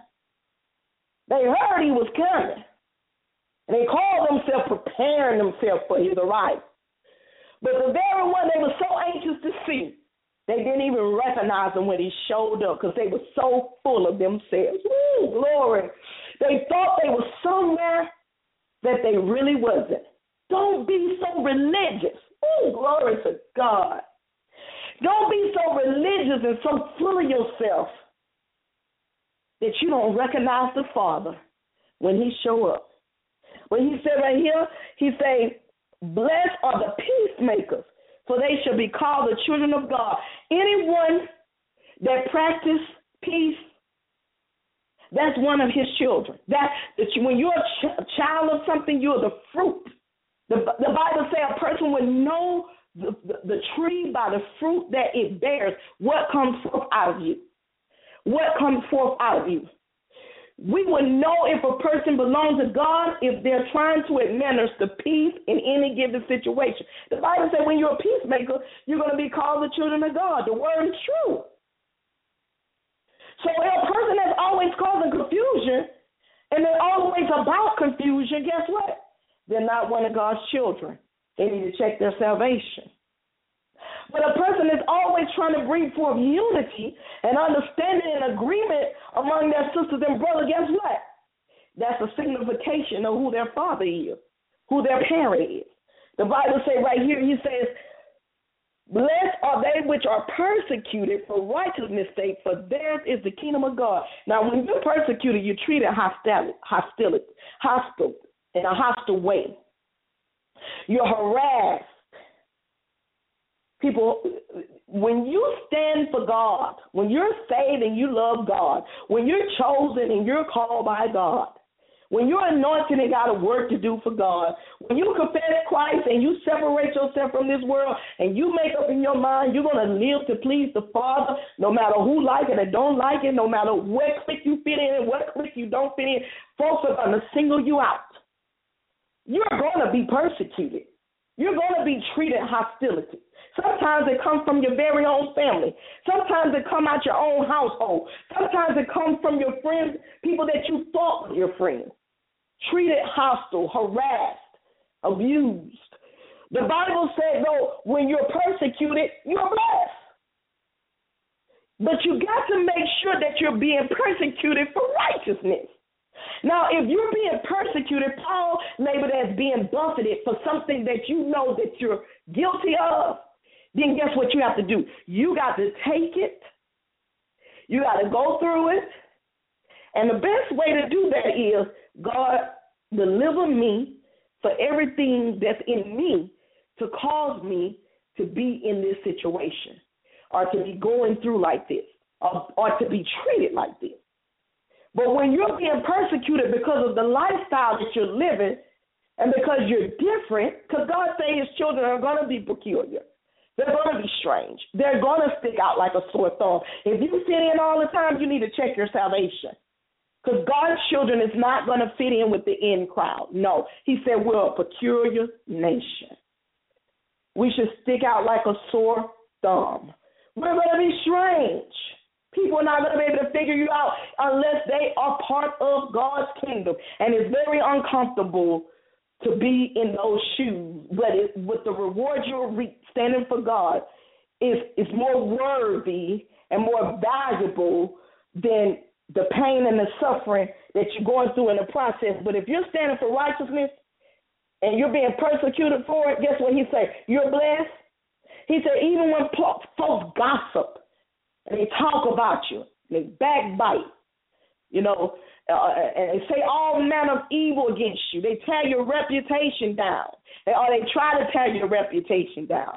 They heard he was coming. And they called themselves preparing themselves for his arrival. But the very one they were so anxious to see, they didn't even recognize him when he showed up because they were so full of themselves. Woo, glory. They thought they were somewhere that they really wasn't. Don't be so religious. Woo, glory to God. Don't be so religious and so full of yourself that you don't recognize the Father when he show up. When he said right here, he say, blessed are the peacemakers, for they shall be called the children of God. Anyone that practice peace, that's one of his children. When you're a child of something, you're the fruit. The Bible says a person would know the tree by the fruit that it bears, what comes forth out of you. What comes forth out of you? We will know if a person belongs to God if they're trying to administer peace in any given situation. The Bible says when you're a peacemaker, you're going to be called the children of God. The word is true. So a person that's always causing confusion and they're always about confusion, guess what? They're not one of God's children. They need to check their salvation. But a person is always trying to bring forth unity and understanding and agreement among their sisters and brothers. Guess what? That's a signification of who their father is, who their parent is. The Bible says right here, he says, blessed are they which are persecuted for righteousness' sake, for theirs is the kingdom of God. Now, when you're persecuted, you're treated hostile in a hostile way. You're harassed. People, when you stand for God, when you're saved and you love God, when you're chosen and you're called by God, when you're anointed and got a work to do for God, when you confess Christ and you separate yourself from this world and you make up in your mind you're going to live to please the Father, no matter who like it or don't like it, no matter what clique you fit in and what clique you don't fit in, folks are going to single you out. You're going to be persecuted. You're going to be treated hostility. Sometimes it comes from your very own family. Sometimes it comes out your own household. Sometimes it comes from your friends, people that you thought were your friends. Treated hostile, harassed, abused. The Bible says, though, when you're persecuted, you're blessed. But you got to make sure that you're being persecuted for righteousness. Now, if you're being persecuted, Paul labeled it as being buffeted for something that you know that you're guilty of, then guess what you have to do? You got to take it. You got to go through it. And the best way to do that is, God, deliver me for everything that's in me to cause me to be in this situation or to be going through like this or to be treated like this. But when you're being persecuted because of the lifestyle that you're living and because you're different, because God says his children are going to be peculiar. They're going to be strange. They're going to stick out like a sore thumb. If you fit in all the time, you need to check your salvation. Because God's children is not going to fit in with the in crowd. No. He said we're a peculiar nation. We should stick out like a sore thumb. We're going to be strange. People are not going to be able to figure you out unless they are part of God's kingdom. And it's very uncomfortable to be in those shoes. But with the reward you'll reap standing for God, is more worthy and more valuable than the pain and the suffering that you're going through in the process. But if you're standing for righteousness and you're being persecuted for it, guess what he said? You're blessed. He said even when folks gossip and they talk about you, they backbite, and they say all manner of evil against you. They tear your reputation down, or they try to tear your reputation down.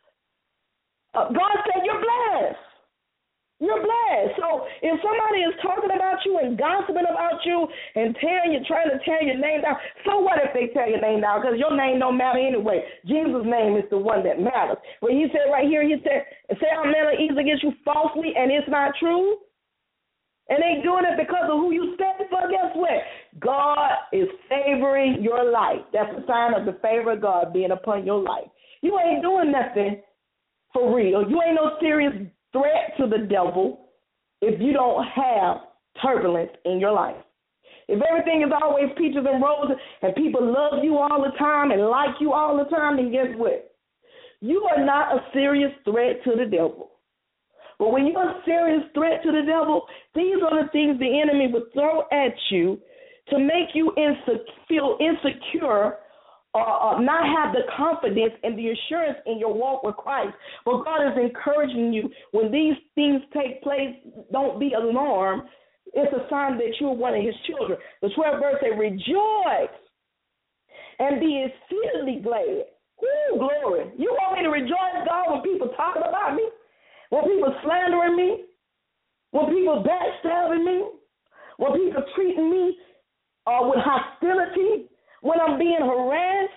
God said you're blessed. You're blessed. So if somebody is talking about you and gossiping about you and trying to tear your name down, so what if they tear your name down? Because your name don't matter anyway. Jesus' name is the one that matters. But he said right here, he said, say all manner of evil against you falsely, and it's not true. And they doing it because of who you stand for. Guess what? God is favoring your life. That's a sign of the favor of God being upon your life. You ain't doing nothing for real. You ain't no serious threat to the devil if you don't have turbulence in your life. If everything is always peaches and roses and people love you all the time and like you all the time, then guess what? You are not a serious threat to the devil. But when you're a serious threat to the devil, these are the things the enemy would throw at you to make you feel insecure or not have the confidence and the assurance in your walk with Christ. But God is encouraging you when these things take place, don't be alarmed. It's a sign that you're one of his children. The 12th verse says, rejoice and be exceedingly glad. Ooh, glory. You want me to rejoice, God, when people talking about me? When people slandering me? When people backstabbing me? When people treating me with hostility? When I'm being harassed?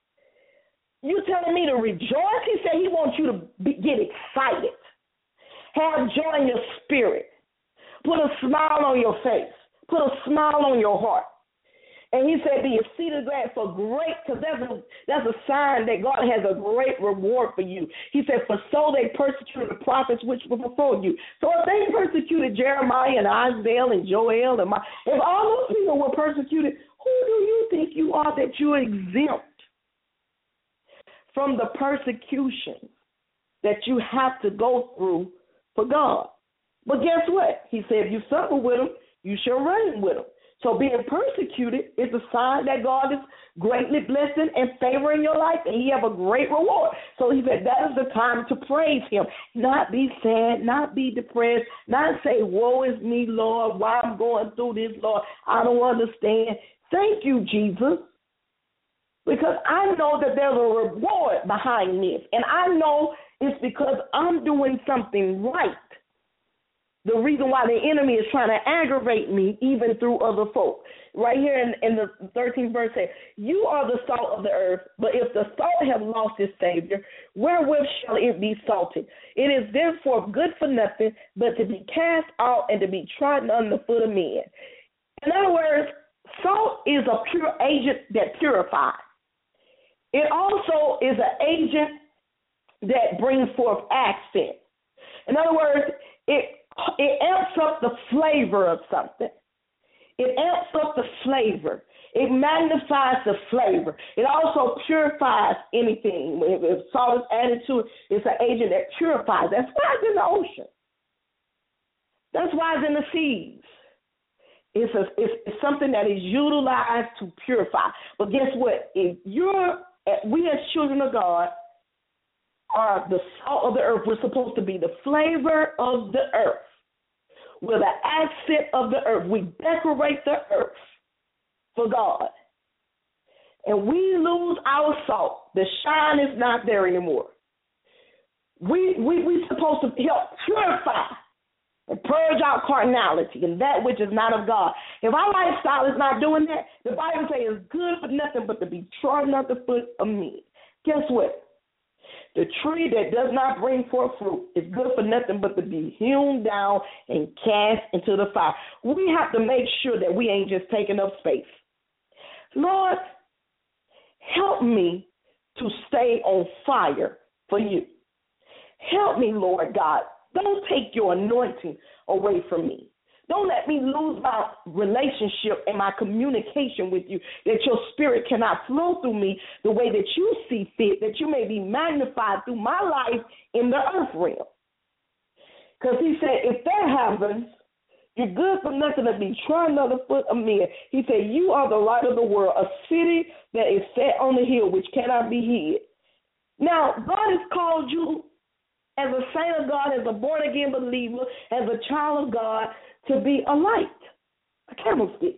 You telling me to rejoice? He said he wants you to get excited. Have joy in your spirit. Put a smile on your face. Put a smile on your heart. And he said, be exceeding glad for great, because that's a sign that God has a great reward for you. He said, for so they persecuted the prophets which were before you. So if they persecuted Jeremiah and Isaiah and Joel, and if all those people were persecuted, who do you think you are that you're exempt from the persecution that you have to go through for God? But guess what? He said, if you suffer with them, you shall reign with them. So being persecuted is a sign that God is greatly blessing and favoring your life, and he have a great reward. So he said that is the time to praise him, not be sad, not be depressed, not say, woe is me, Lord, why I'm going through this, Lord, I don't understand. Thank you, Jesus, because I know that there's a reward behind this, and I know it's because I'm doing something right. The reason why the enemy is trying to aggravate me even through other folk. Right here in the 13th verse says, you are the salt of the earth, but if the salt have lost its Savior, wherewith shall it be salted? It is therefore good for nothing but to be cast out and to be trodden under the foot of men. In other words, salt is a pure agent that purifies. It also is an agent that brings forth accent. In other words, it amps up the flavor of something. It amps up the flavor. It magnifies the flavor. It also purifies anything. If salt is added to it, it's an agent that purifies. That's why it's in the ocean. That's why it's in the seas. It's something that is utilized to purify. But guess what? We as children of God are the salt of the earth. We're supposed to be the flavor of the earth. We're the accent of the earth. We decorate the earth for God. And we lose our salt. The shine is not there anymore. We're supposed to help purify and purge out carnality and that which is not of God. If our lifestyle is not doing that, the Bible says it's good for nothing but to be trodden under the foot of men. Guess what? The tree that does not bring forth fruit is good for nothing but to be hewn down and cast into the fire. We have to make sure that we ain't just taking up space. Lord, help me to stay on fire for you. Help me, Lord God. Don't take your anointing away from me. Don't let me lose my relationship and my communication with you, that your spirit cannot flow through me the way that you see fit, that you may be magnified through my life in the earth realm. Because he said, if that happens, you're good for nothing to be trodden under the foot of men. He said, you are the light of the world, a city that is set on the hill which cannot be hid. Now, God has called you as a saint of God, as a born-again believer, as a child of God, to be a light, a candlestick,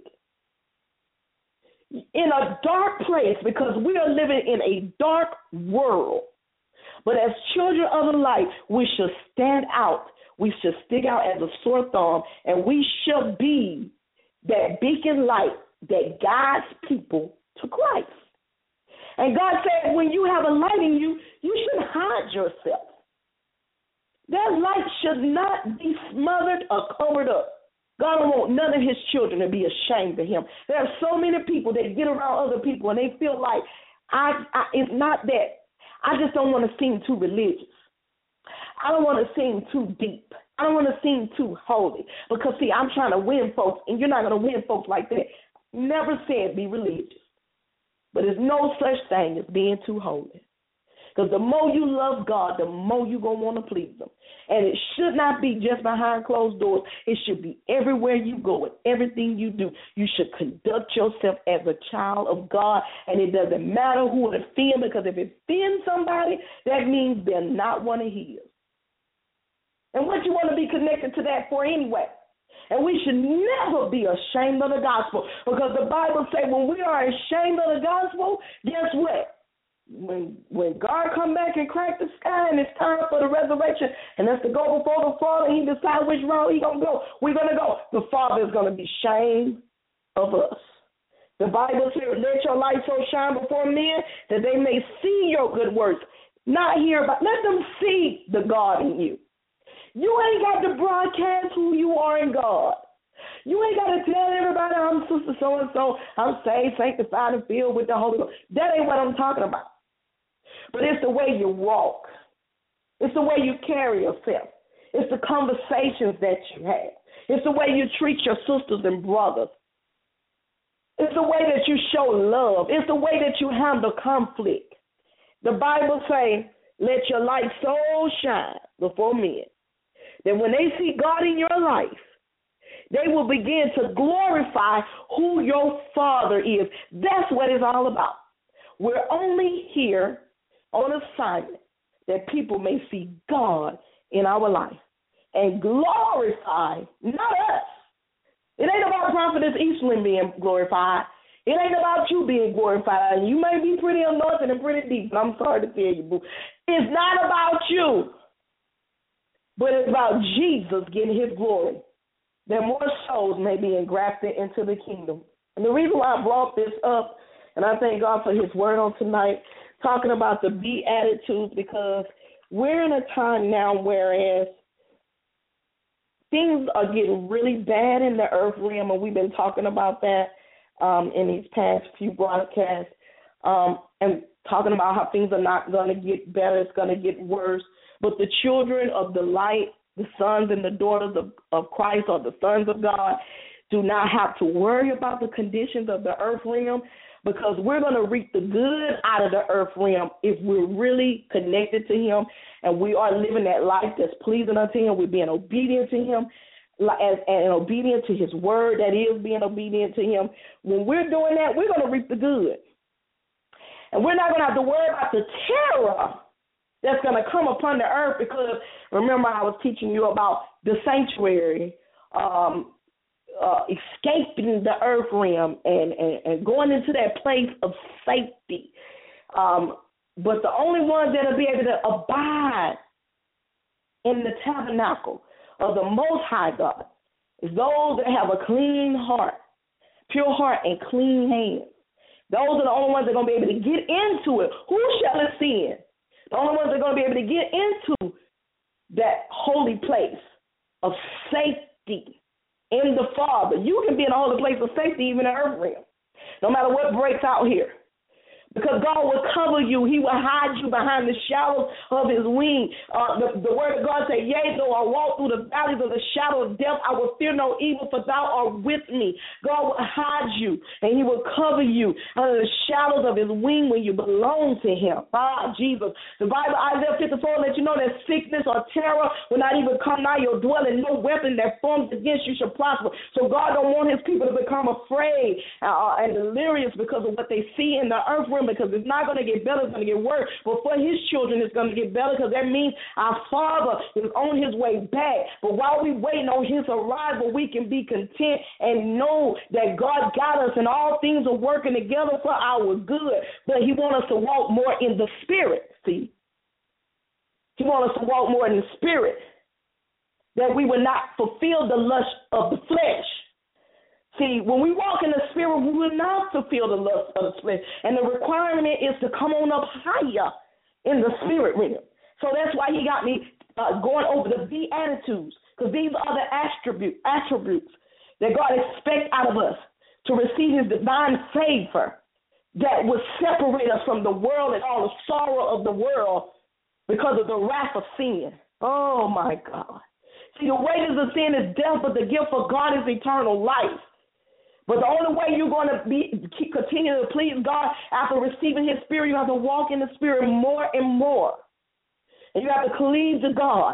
in a dark place, because we are living in a dark world. But as children of the light, we should stand out. We should stick out as a sore thumb, and we shall be that beacon light that guides people to Christ. And God said, when you have a light in you, you shouldn't hide yourself. That light should not be smothered or covered up. God don't want none of his children to be ashamed of him. There are so many people that get around other people and they feel like, it's not that. I just don't want to seem too religious. I don't want to seem too deep. I don't want to seem too holy. Because, see, I'm trying to win folks, and you're not going to win folks like that. Never said be religious. But there's no such thing as being too holy. Because the more you love God, the more you're going to want to please him. And it should not be just behind closed doors. It should be everywhere you go and everything you do. You should conduct yourself as a child of God. And it doesn't matter who it offends, because if it offends somebody, that means they're not one of his. And what you want to be connected to that for anyway? And we should never be ashamed of the gospel. Because the Bible says when we are ashamed of the gospel, guess what? When God come back and crack the sky and it's time for the resurrection and that's to go before the Father, he decide which road he going to go. We're going to go. The Father is going to be ashamed of us. The Bible says, let your light so shine before men that they may see your good works. Not hear, but let them see the God in you. You ain't got to broadcast who you are in God. You ain't got to tell everybody I'm sister so-and-so, I'm saved, sanctified, and filled with the Holy Ghost. That ain't what I'm talking about. But it's the way you walk. It's the way you carry yourself. It's the conversations that you have. It's the way you treat your sisters and brothers. It's the way that you show love. It's the way that you handle conflict. The Bible says, let your light so shine before men that when they see God in your life, they will begin to glorify who your Father is. That's what it's all about. We're only here on assignment that people may see God in our life and glorify, not us. It ain't about Prophetess Eastland being glorified. It ain't about you being glorified. You may be pretty anointed and pretty deep, but I'm sorry to tell you, boo. It's not about you, but it's about Jesus getting his glory, that more souls may be engrafted into the kingdom. And the reason why I brought this up, and I thank God for his word on tonight, talking about the Beatitudes, because we're in a time now whereas things are getting really bad in the earth realm, and we've been talking about that in these past few broadcasts, and talking about how things are not going to get better, it's going to get worse. But the children of the light, the sons and the daughters of Christ, or the sons of God, do not have to worry about the conditions of the earth realm, because we're going to reap the good out of the earth realm if we're really connected to him and we are living that life that's pleasing unto him. We're being obedient to him and obedient to his word, that is being obedient to him. When we're doing that, we're going to reap the good. And we're not going to have to worry about the terror that's going to come upon the earth, because remember I was teaching you about the sanctuary, escaping the earth realm and going into that place of safety. But the only ones that will be able to abide in the tabernacle of the Most High God is those that have a clean heart, pure heart, and clean hands. Those are the only ones that are going to be able to get into it. Who shall ascend? The only ones that are going to be able to get into that holy place of safety in the Father. You can be in a holy place of safety even in the earth realm, no matter what breaks out here. Because God will cover you. He will hide you behind the shadows of his wing. The word of God says, yea, though I walk through the valleys of the shadow of death, I will fear no evil, for thou art with me. God will hide you, and he will cover you under the shadows of his wing when you belong to him. Jesus. The Bible, Isaiah 54, lets you know that sickness or terror will not even come nigh your dwelling. No weapon that forms against you shall prosper. So God don't want his people to become afraid and delirious because of what they see in the earth realm, because it's not going to get better, it's going to get worse. But for his children, it's going to get better, because that means our Father is on his way back. But while we waiting on his arrival, we can be content and know that God got us and all things are working together for our good. But he wants us to walk more in the spirit, see. He wants us to walk more in the spirit, that we will not fulfill the lust of the flesh. See, when we walk in the spirit, we will not fulfill the lust of the flesh. And the requirement is to come on up higher in the spirit realm. So that's why he got me going over the Beatitudes, because these are the attributes that God expects out of us to receive his divine favor that will separate us from the world and all the sorrow of the world because of the wrath of sin. Oh, my God. See, the wages of sin is death, but the gift of God is eternal life. But the only way you're going to continue to please God after receiving his spirit, you have to walk in the spirit more and more. And you have to cleave to God.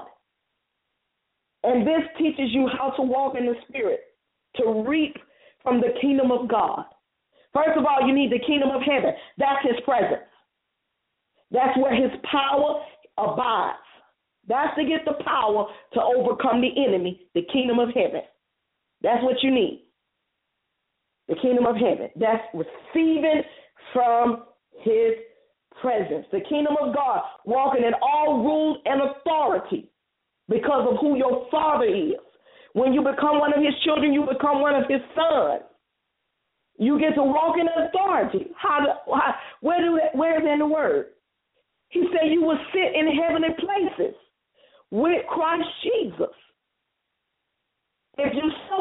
And this teaches you how to walk in the spirit, to reap from the kingdom of God. First of all, you need the kingdom of heaven. That's his presence. That's where his power abides. That's to get the power to overcome the enemy, the kingdom of heaven. That's what you need. The kingdom of heaven. That's receiving from his presence. The kingdom of God, walking in all rules and authority because of who your Father is. When you become one of his children, you become one of his sons. You get to walk in authority. Where is in the word? He said you will sit in heavenly places with Christ Jesus. If you suffer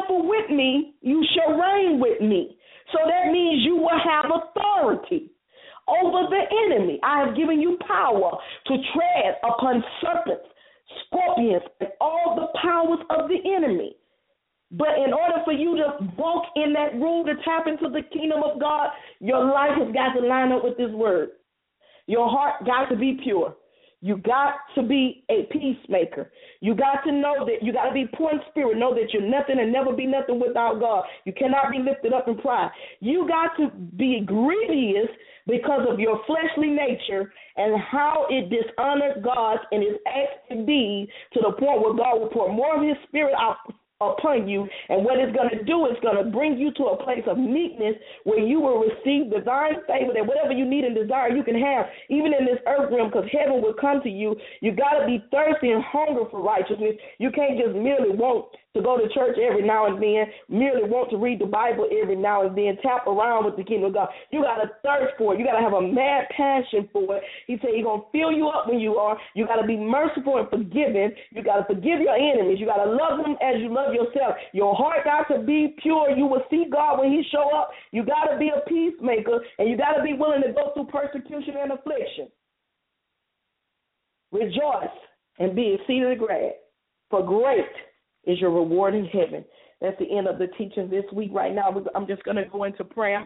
suffer with me, you shall reign with me. So that means you will have authority over the enemy. I have given you power to tread upon serpents, scorpions, and all the powers of the enemy. But in order for you to walk in that rule, to tap into the kingdom of God, your life has got to line up with this word. Your heart got to be pure. You got to be a peacemaker. You got to know that you got to be poor in spirit. Know that you're nothing and never be nothing without God. You cannot be lifted up in pride. You got to be grievous because of your fleshly nature and how it dishonors God and is acts to be, to the point where God will pour more of his spirit out upon you, and what it's going to do is going to bring you to a place of meekness where you will receive divine favor, that whatever you need and desire you can have, even in this earth realm, because heaven will come to you. You got to be thirsty and hungry for righteousness. You can't just merely want to go to church every now and then, merely want to read the Bible every now and then, tap around with the kingdom of God. You got to thirst for it. You got to have a mad passion for it. He said he's going to fill you up when you are. You got to be merciful and forgiving. You got to forgive your enemies. You got to love them as you love yourself. Your heart got to be pure. You will see God when he show up. You got to be a peacemaker, and you got to be willing to go through persecution and affliction. Rejoice and be exceedingly glad, for great is your reward in heaven. That's the end of the teaching this week. Right now, I'm just going to go into prayer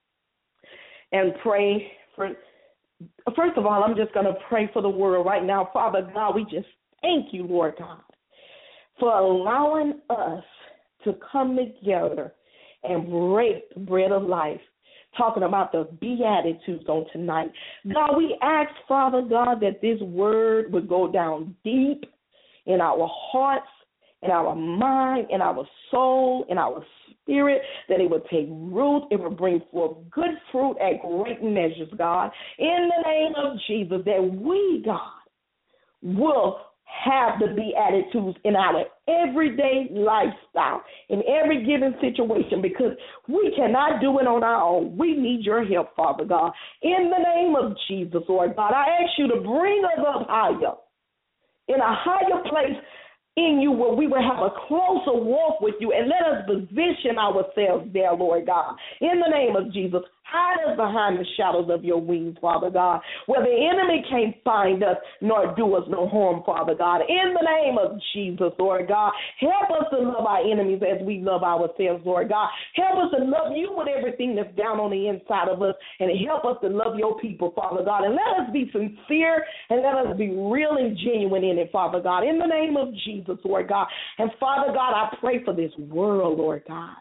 and pray for, first of all, I'm just going to pray for the world right now. Father God, we just thank you, Lord God, for allowing us to come together and break the bread of life, talking about the Beatitudes on tonight. God, we ask, Father God, that this word would go down deep in our hearts, in our mind, in our soul, in our spirit, that it would take root, it would bring forth good fruit at great measures, God, in the name of Jesus, that we, God, will have the Beatitudes in our everyday lifestyle, in every given situation, because we cannot do it on our own. We need your help, Father God. In the name of Jesus, Lord God, I ask you to bring us up higher, in a higher place in you, where we will have a closer walk with you, and let us position ourselves there, Lord God. In the name of Jesus, hide us behind the shadows of your wings, Father God, where the enemy can't find us nor do us no harm, Father God. In the name of Jesus, Lord God, help us to love our enemies as we love ourselves, Lord God. Help us to love you with everything that's down on the inside of us, and help us to love your people, Father God. And let us be sincere, and let us be real and genuine in it, Father God. In the name of Jesus, Lord God. And Father God, I pray for this world, Lord God.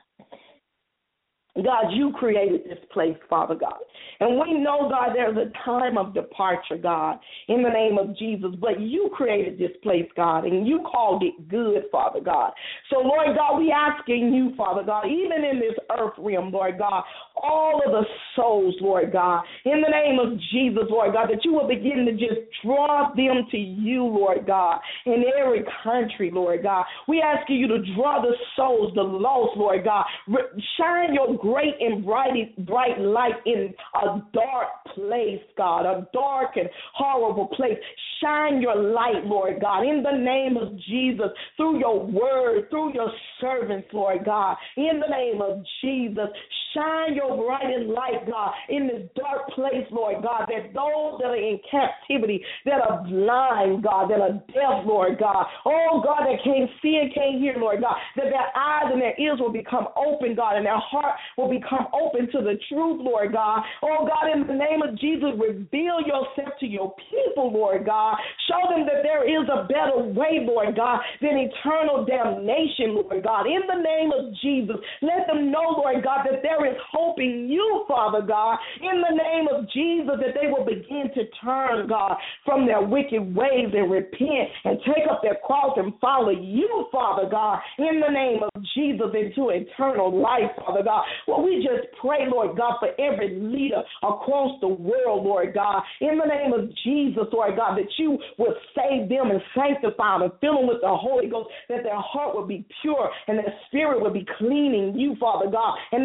God, you created this place, Father God. And we know, God, there's a time of departure, God, in the name of Jesus. But you created this place, God, and you called it good, Father God. So, Lord God, we asking you, Father God, even in this earth realm, Lord God, all of the souls, Lord God, in the name of Jesus, Lord God, that you will begin to just draw them to you, Lord God, in every country, Lord God. We ask you to draw the souls, the lost, Lord God. Shine your great and bright light in a dark place, God, a dark and horrible place. Shine your light, Lord God, in the name of Jesus, through your word, through your servants, Lord God, in the name of Jesus. Shine your bright and light, God, in this dark place, Lord God, that those that are in captivity, that are blind, God, that are deaf, Lord God, oh, God, that can't see and can't hear, Lord God, that their eyes and their ears will become open, God, and their heart will become open to the truth, Lord God. Oh, God, in the name of Jesus, reveal yourself to your people, Lord God. Show them that there is a better way, Lord God, than eternal damnation, Lord God. In the name of Jesus, let them know, Lord God, that there is hope in you, Father God. In the name of Jesus, that they will begin to turn, God, from their wicked ways and repent and take up their cross and follow you, Father God, in the name of Jesus, into eternal life, Father God. Well, we just pray, Lord God, for every leader across the world, Lord God, in the name of Jesus, Lord God, that you will save them and sanctify them and fill them with the Holy Ghost, that their heart will be pure and their spirit will be clean in you, Father God, and they will live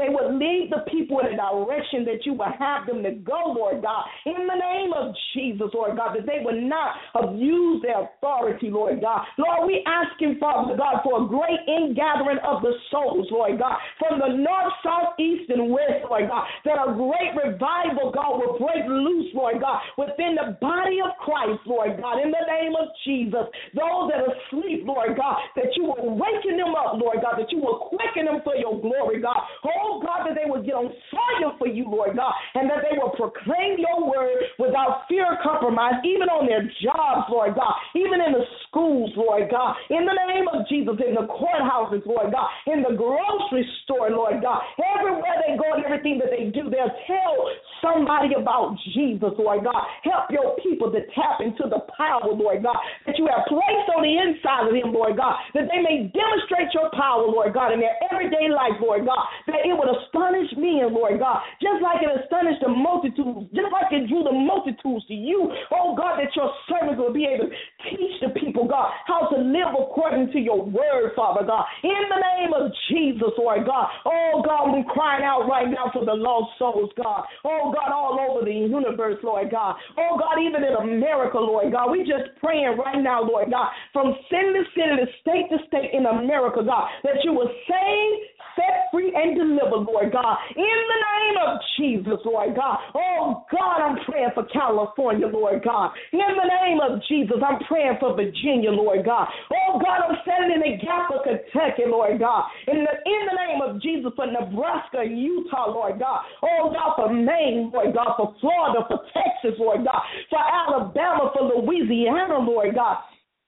lead the people in the direction that you will have them to go, Lord God. In the name of Jesus, Lord God, that they will not abuse their authority, Lord God. Lord, we asking, Father God, for a great ingathering of the souls, Lord God, from the north, south, east, and west, Lord God, that a great revival, God, will break loose, Lord God, within the body of Christ, Lord God, in the name of Jesus. Those that are asleep, Lord God, that you will waken them up, Lord God, that you will quicken them for your glory, God. Oh, God, that they will get on fire for you, Lord God, and that they will proclaim your word without fear or compromise, even on their jobs, Lord God, even in the schools, Lord God, in the name of Jesus, in the courthouses, Lord God, in the grocery store, Lord God, everywhere they go and everything that they do, they'll tell somebody about Jesus, Lord God. Help your people to tap into the power, Lord God, that you have placed on the inside of them, Lord God, that they may demonstrate your power, Lord God, in their everyday life, Lord God, that it would astonish men, Lord God, just like it astonished the multitudes, just like it drew the multitudes to you, oh God, that your servants will be able to teach the people, God, how to live according to your word, Father God, in the name of Jesus, Lord God. Oh God, we're crying out right now for the lost souls, God. Oh God, all over the universe, Lord God. Oh God, even in America, Lord God, we just praying right now, Lord God, from city to state in America, God, that you will save, set free, and deliver, Lord God, in the name of Jesus, Lord God. Oh God, I'm praying for California, Lord God. In the name of Jesus, I'm praying for Virginia, Lord God. Oh God, I'm standing in the gap for Kentucky, Lord God. In the name of Jesus, for Nebraska and Utah, Lord God. Oh God, for Maine, Lord God, for Florida, for Texas, Lord God, for Alabama, for Louisiana, Lord God.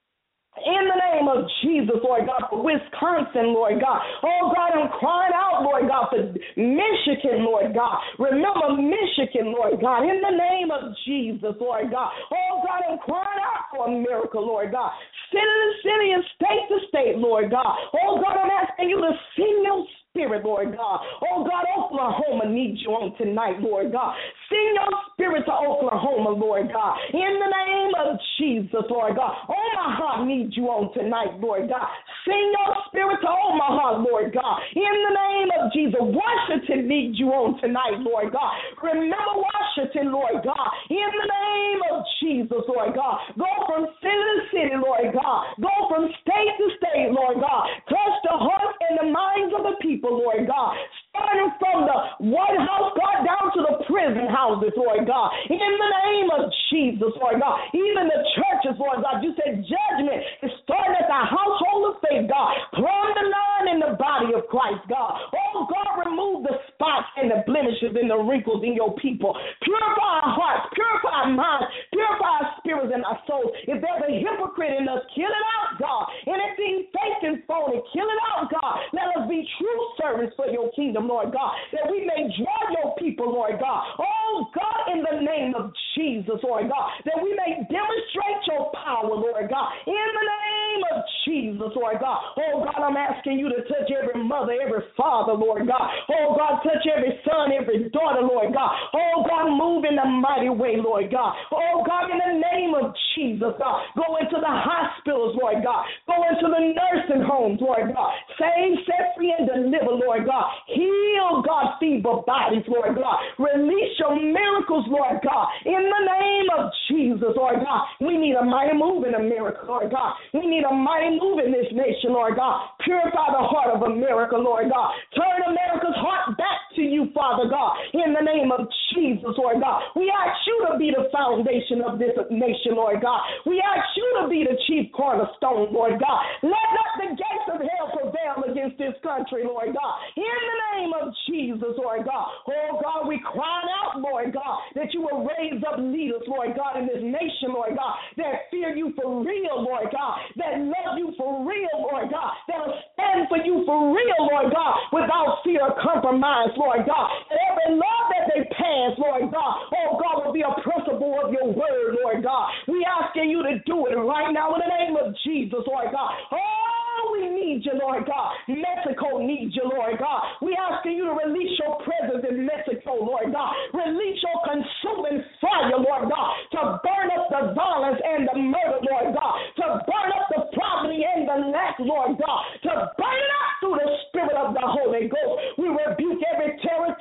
In the name of Jesus, Lord God, for Wisconsin, Lord God. Oh, God, I'm crying out, Lord God, for Michigan, Lord God. Remember Michigan, Lord God, in the name of Jesus, Lord God. Oh, God, I'm crying out for America, Lord God. City to city and state to state, Lord God. Oh, God, I'm asking you to send your Spirit, Lord God. Oh, God, Oklahoma needs you on tonight, Lord God. Send your Spirit to Oklahoma, Lord God. In the name of Jesus, Lord God. Omaha needs you on tonight, Lord God. Send your Spirit to Omaha, Lord God. In the name of Jesus. Washington needs you on tonight, Lord God. Remember Washington, Lord God. In the name of Jesus, Lord God. Go from city to city, Lord God. Go from state to state, Lord God. Touch the hearts and the minds of the people, Lord God, starting from the White House, God, down to the prison houses, Lord God, in the name of Jesus, Lord God, even the churches, Lord God, you said judgment is starting at the household of faith, God, plumb the line in the body of Christ, God. Oh, God, remove the spots and the blemishes and the wrinkles in your people. Purify our hearts, purify our minds, purify our spirits and our souls. If there's a hypocrite in us, kill it out, God. Anything fake and phony, kill it out, God. Let us be true servants for your kingdom, Lord God, that we may draw your people, Lord God. Oh, God, in the name of Jesus, Lord God, that we may demonstrate your power, Lord God, in the name of Jesus, Lord God. Oh, God, I'm asking you to touch every mother, every father, Lord God. Oh, God, touch every son, every daughter, Lord God. Oh, God, move in a mighty way, Lord God. Oh, God, in the name of Jesus, God, go into the hospitals, Lord God. Go into the nursing homes, Lord God. Save, set free, and deliver, Lord God. Heal, God, feeble bodies, Lord God. Release your miracles, Lord God. In the name of Jesus, Lord God. We need a mighty move in America, Lord God. We need a mighty move in this nation, Lord God. Purify the heart of America, Lord God. Turn America's heart back to you, Father God. In the name of Jesus, Lord God. We ask you to be the foundation of this nation, Lord God. We ask you to be the chief cornerstone, Lord God. Let not the gates of hell prevail against this country, Lord God. In the name of Jesus, Lord God. Oh, God, we cry out, Lord God, that you will raise up leaders, Lord God, in this nation, Lord God, that fear you for real, Lord God, that love you for real, Lord God, that will stand for you for real, Lord God, without fear or compromise, Lord God. And every law that they pass, Lord God, oh, God, will be a principle of your word, Lord God. We asking you to do it right now in the name of Jesus, Lord God. Oh, we need you, Lord God. Mexico needs you, Lord God. We asking you to release your presence in Mexico, Lord God. Release your consuming fire, Lord God, to burn up the violence and the murder, Lord God, to burn up the poverty and the lack, Lord God, to burn it up through the Spirit of the Holy Ghost. We rebuke every terror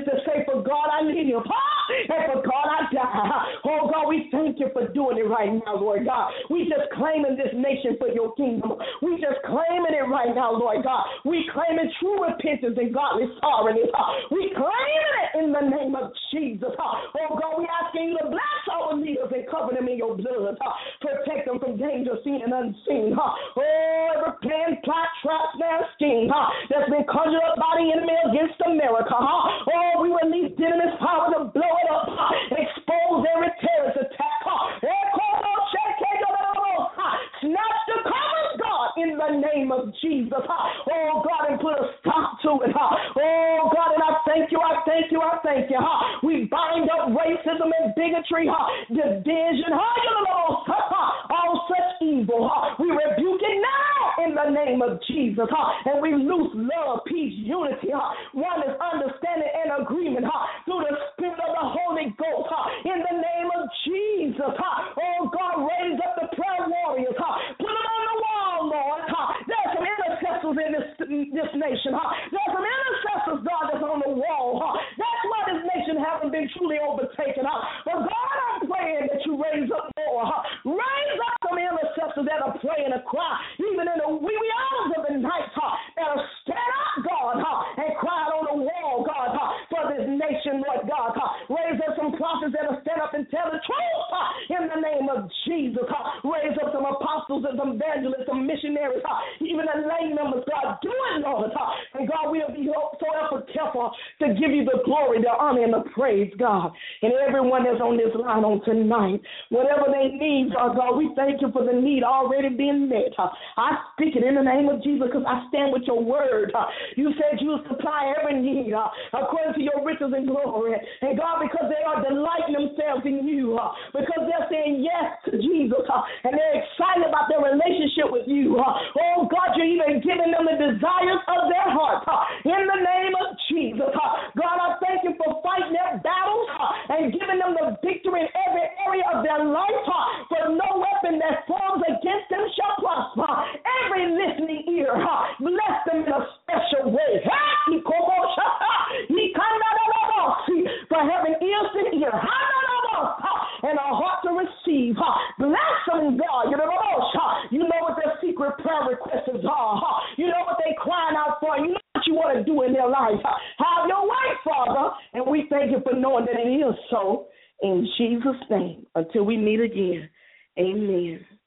to say, for God I live, and for God I die. Oh, God, we thank you for doing it right now, Lord God. We just claiming this nation for your kingdom. We just claiming it right now, Lord God. We claiming true repentance and godly sorrowness. We claiming it in the name of Jesus. Oh, God, we asking you to bless our leaders and cover them in your blood. Protect them from danger seen and unseen. Oh, every plan, plot, trap, snare, scheme that's been conjured up by the enemy against America. Oh, we release dynamis power to blow it up. Expose every terrorist attack. Snatch the covers, God, in the name of Jesus. Oh, God, and put a stop to it. Oh, God, and I thank you. We bind up racism and bigotry, division, all such evil. We rebuke it now in the name of Jesus. And we loose love, peace, unity, oneness, understanding, and agreement through the Spirit of the Holy Ghost. In the name of Jesus. Oh, God, raise up the prayer warriors. Put them on the wall, Lord. There's some intercessors in this nation. There's some intercessors, God, that's on the wall. That's why this nation hasn't been truly overtaken. But God, I'm praying that you raise up more. Raise up some intercessors that are praying a cry, even in the wee hours of the night, that'll stand up, God, and cry out on the wall, God, for this nation, Lord God. Raise up some prophets that'll stand up and tell the truth in the name of Jesus. Raise up some apostles and some evangelists, some missionaries, even the lay members, God, do it, Lord. And God, we'll be so ever careful to give you the glory, the honor, and the praise, God. And everyone that's on this line on tonight, whatever they need, God, we thank you for the need already being met. I speak it in the name of Jesus because I stand with your word. You said you will supply every need according to your riches and glory. And God, because they are delighting themselves in you, because they're saying yes to Jesus, and they're excited about their relationship with you. Oh, God, you're even giving them the desires of their heart. In the name of Jesus. God, I thank you for fighting their battles and giving them the victory in every area of their life. For no weapon that forms against them shall prosper. Every listening ear, bless them in a special way. For having ears to hear and a heart to receive. Bless them, God. You know what their secret prayer requests are. You know what they're crying out for. You know what you want to do in their life. Have your way, Father. And we thank you for knowing that it is so. In Jesus' name. Until we meet again. Amen.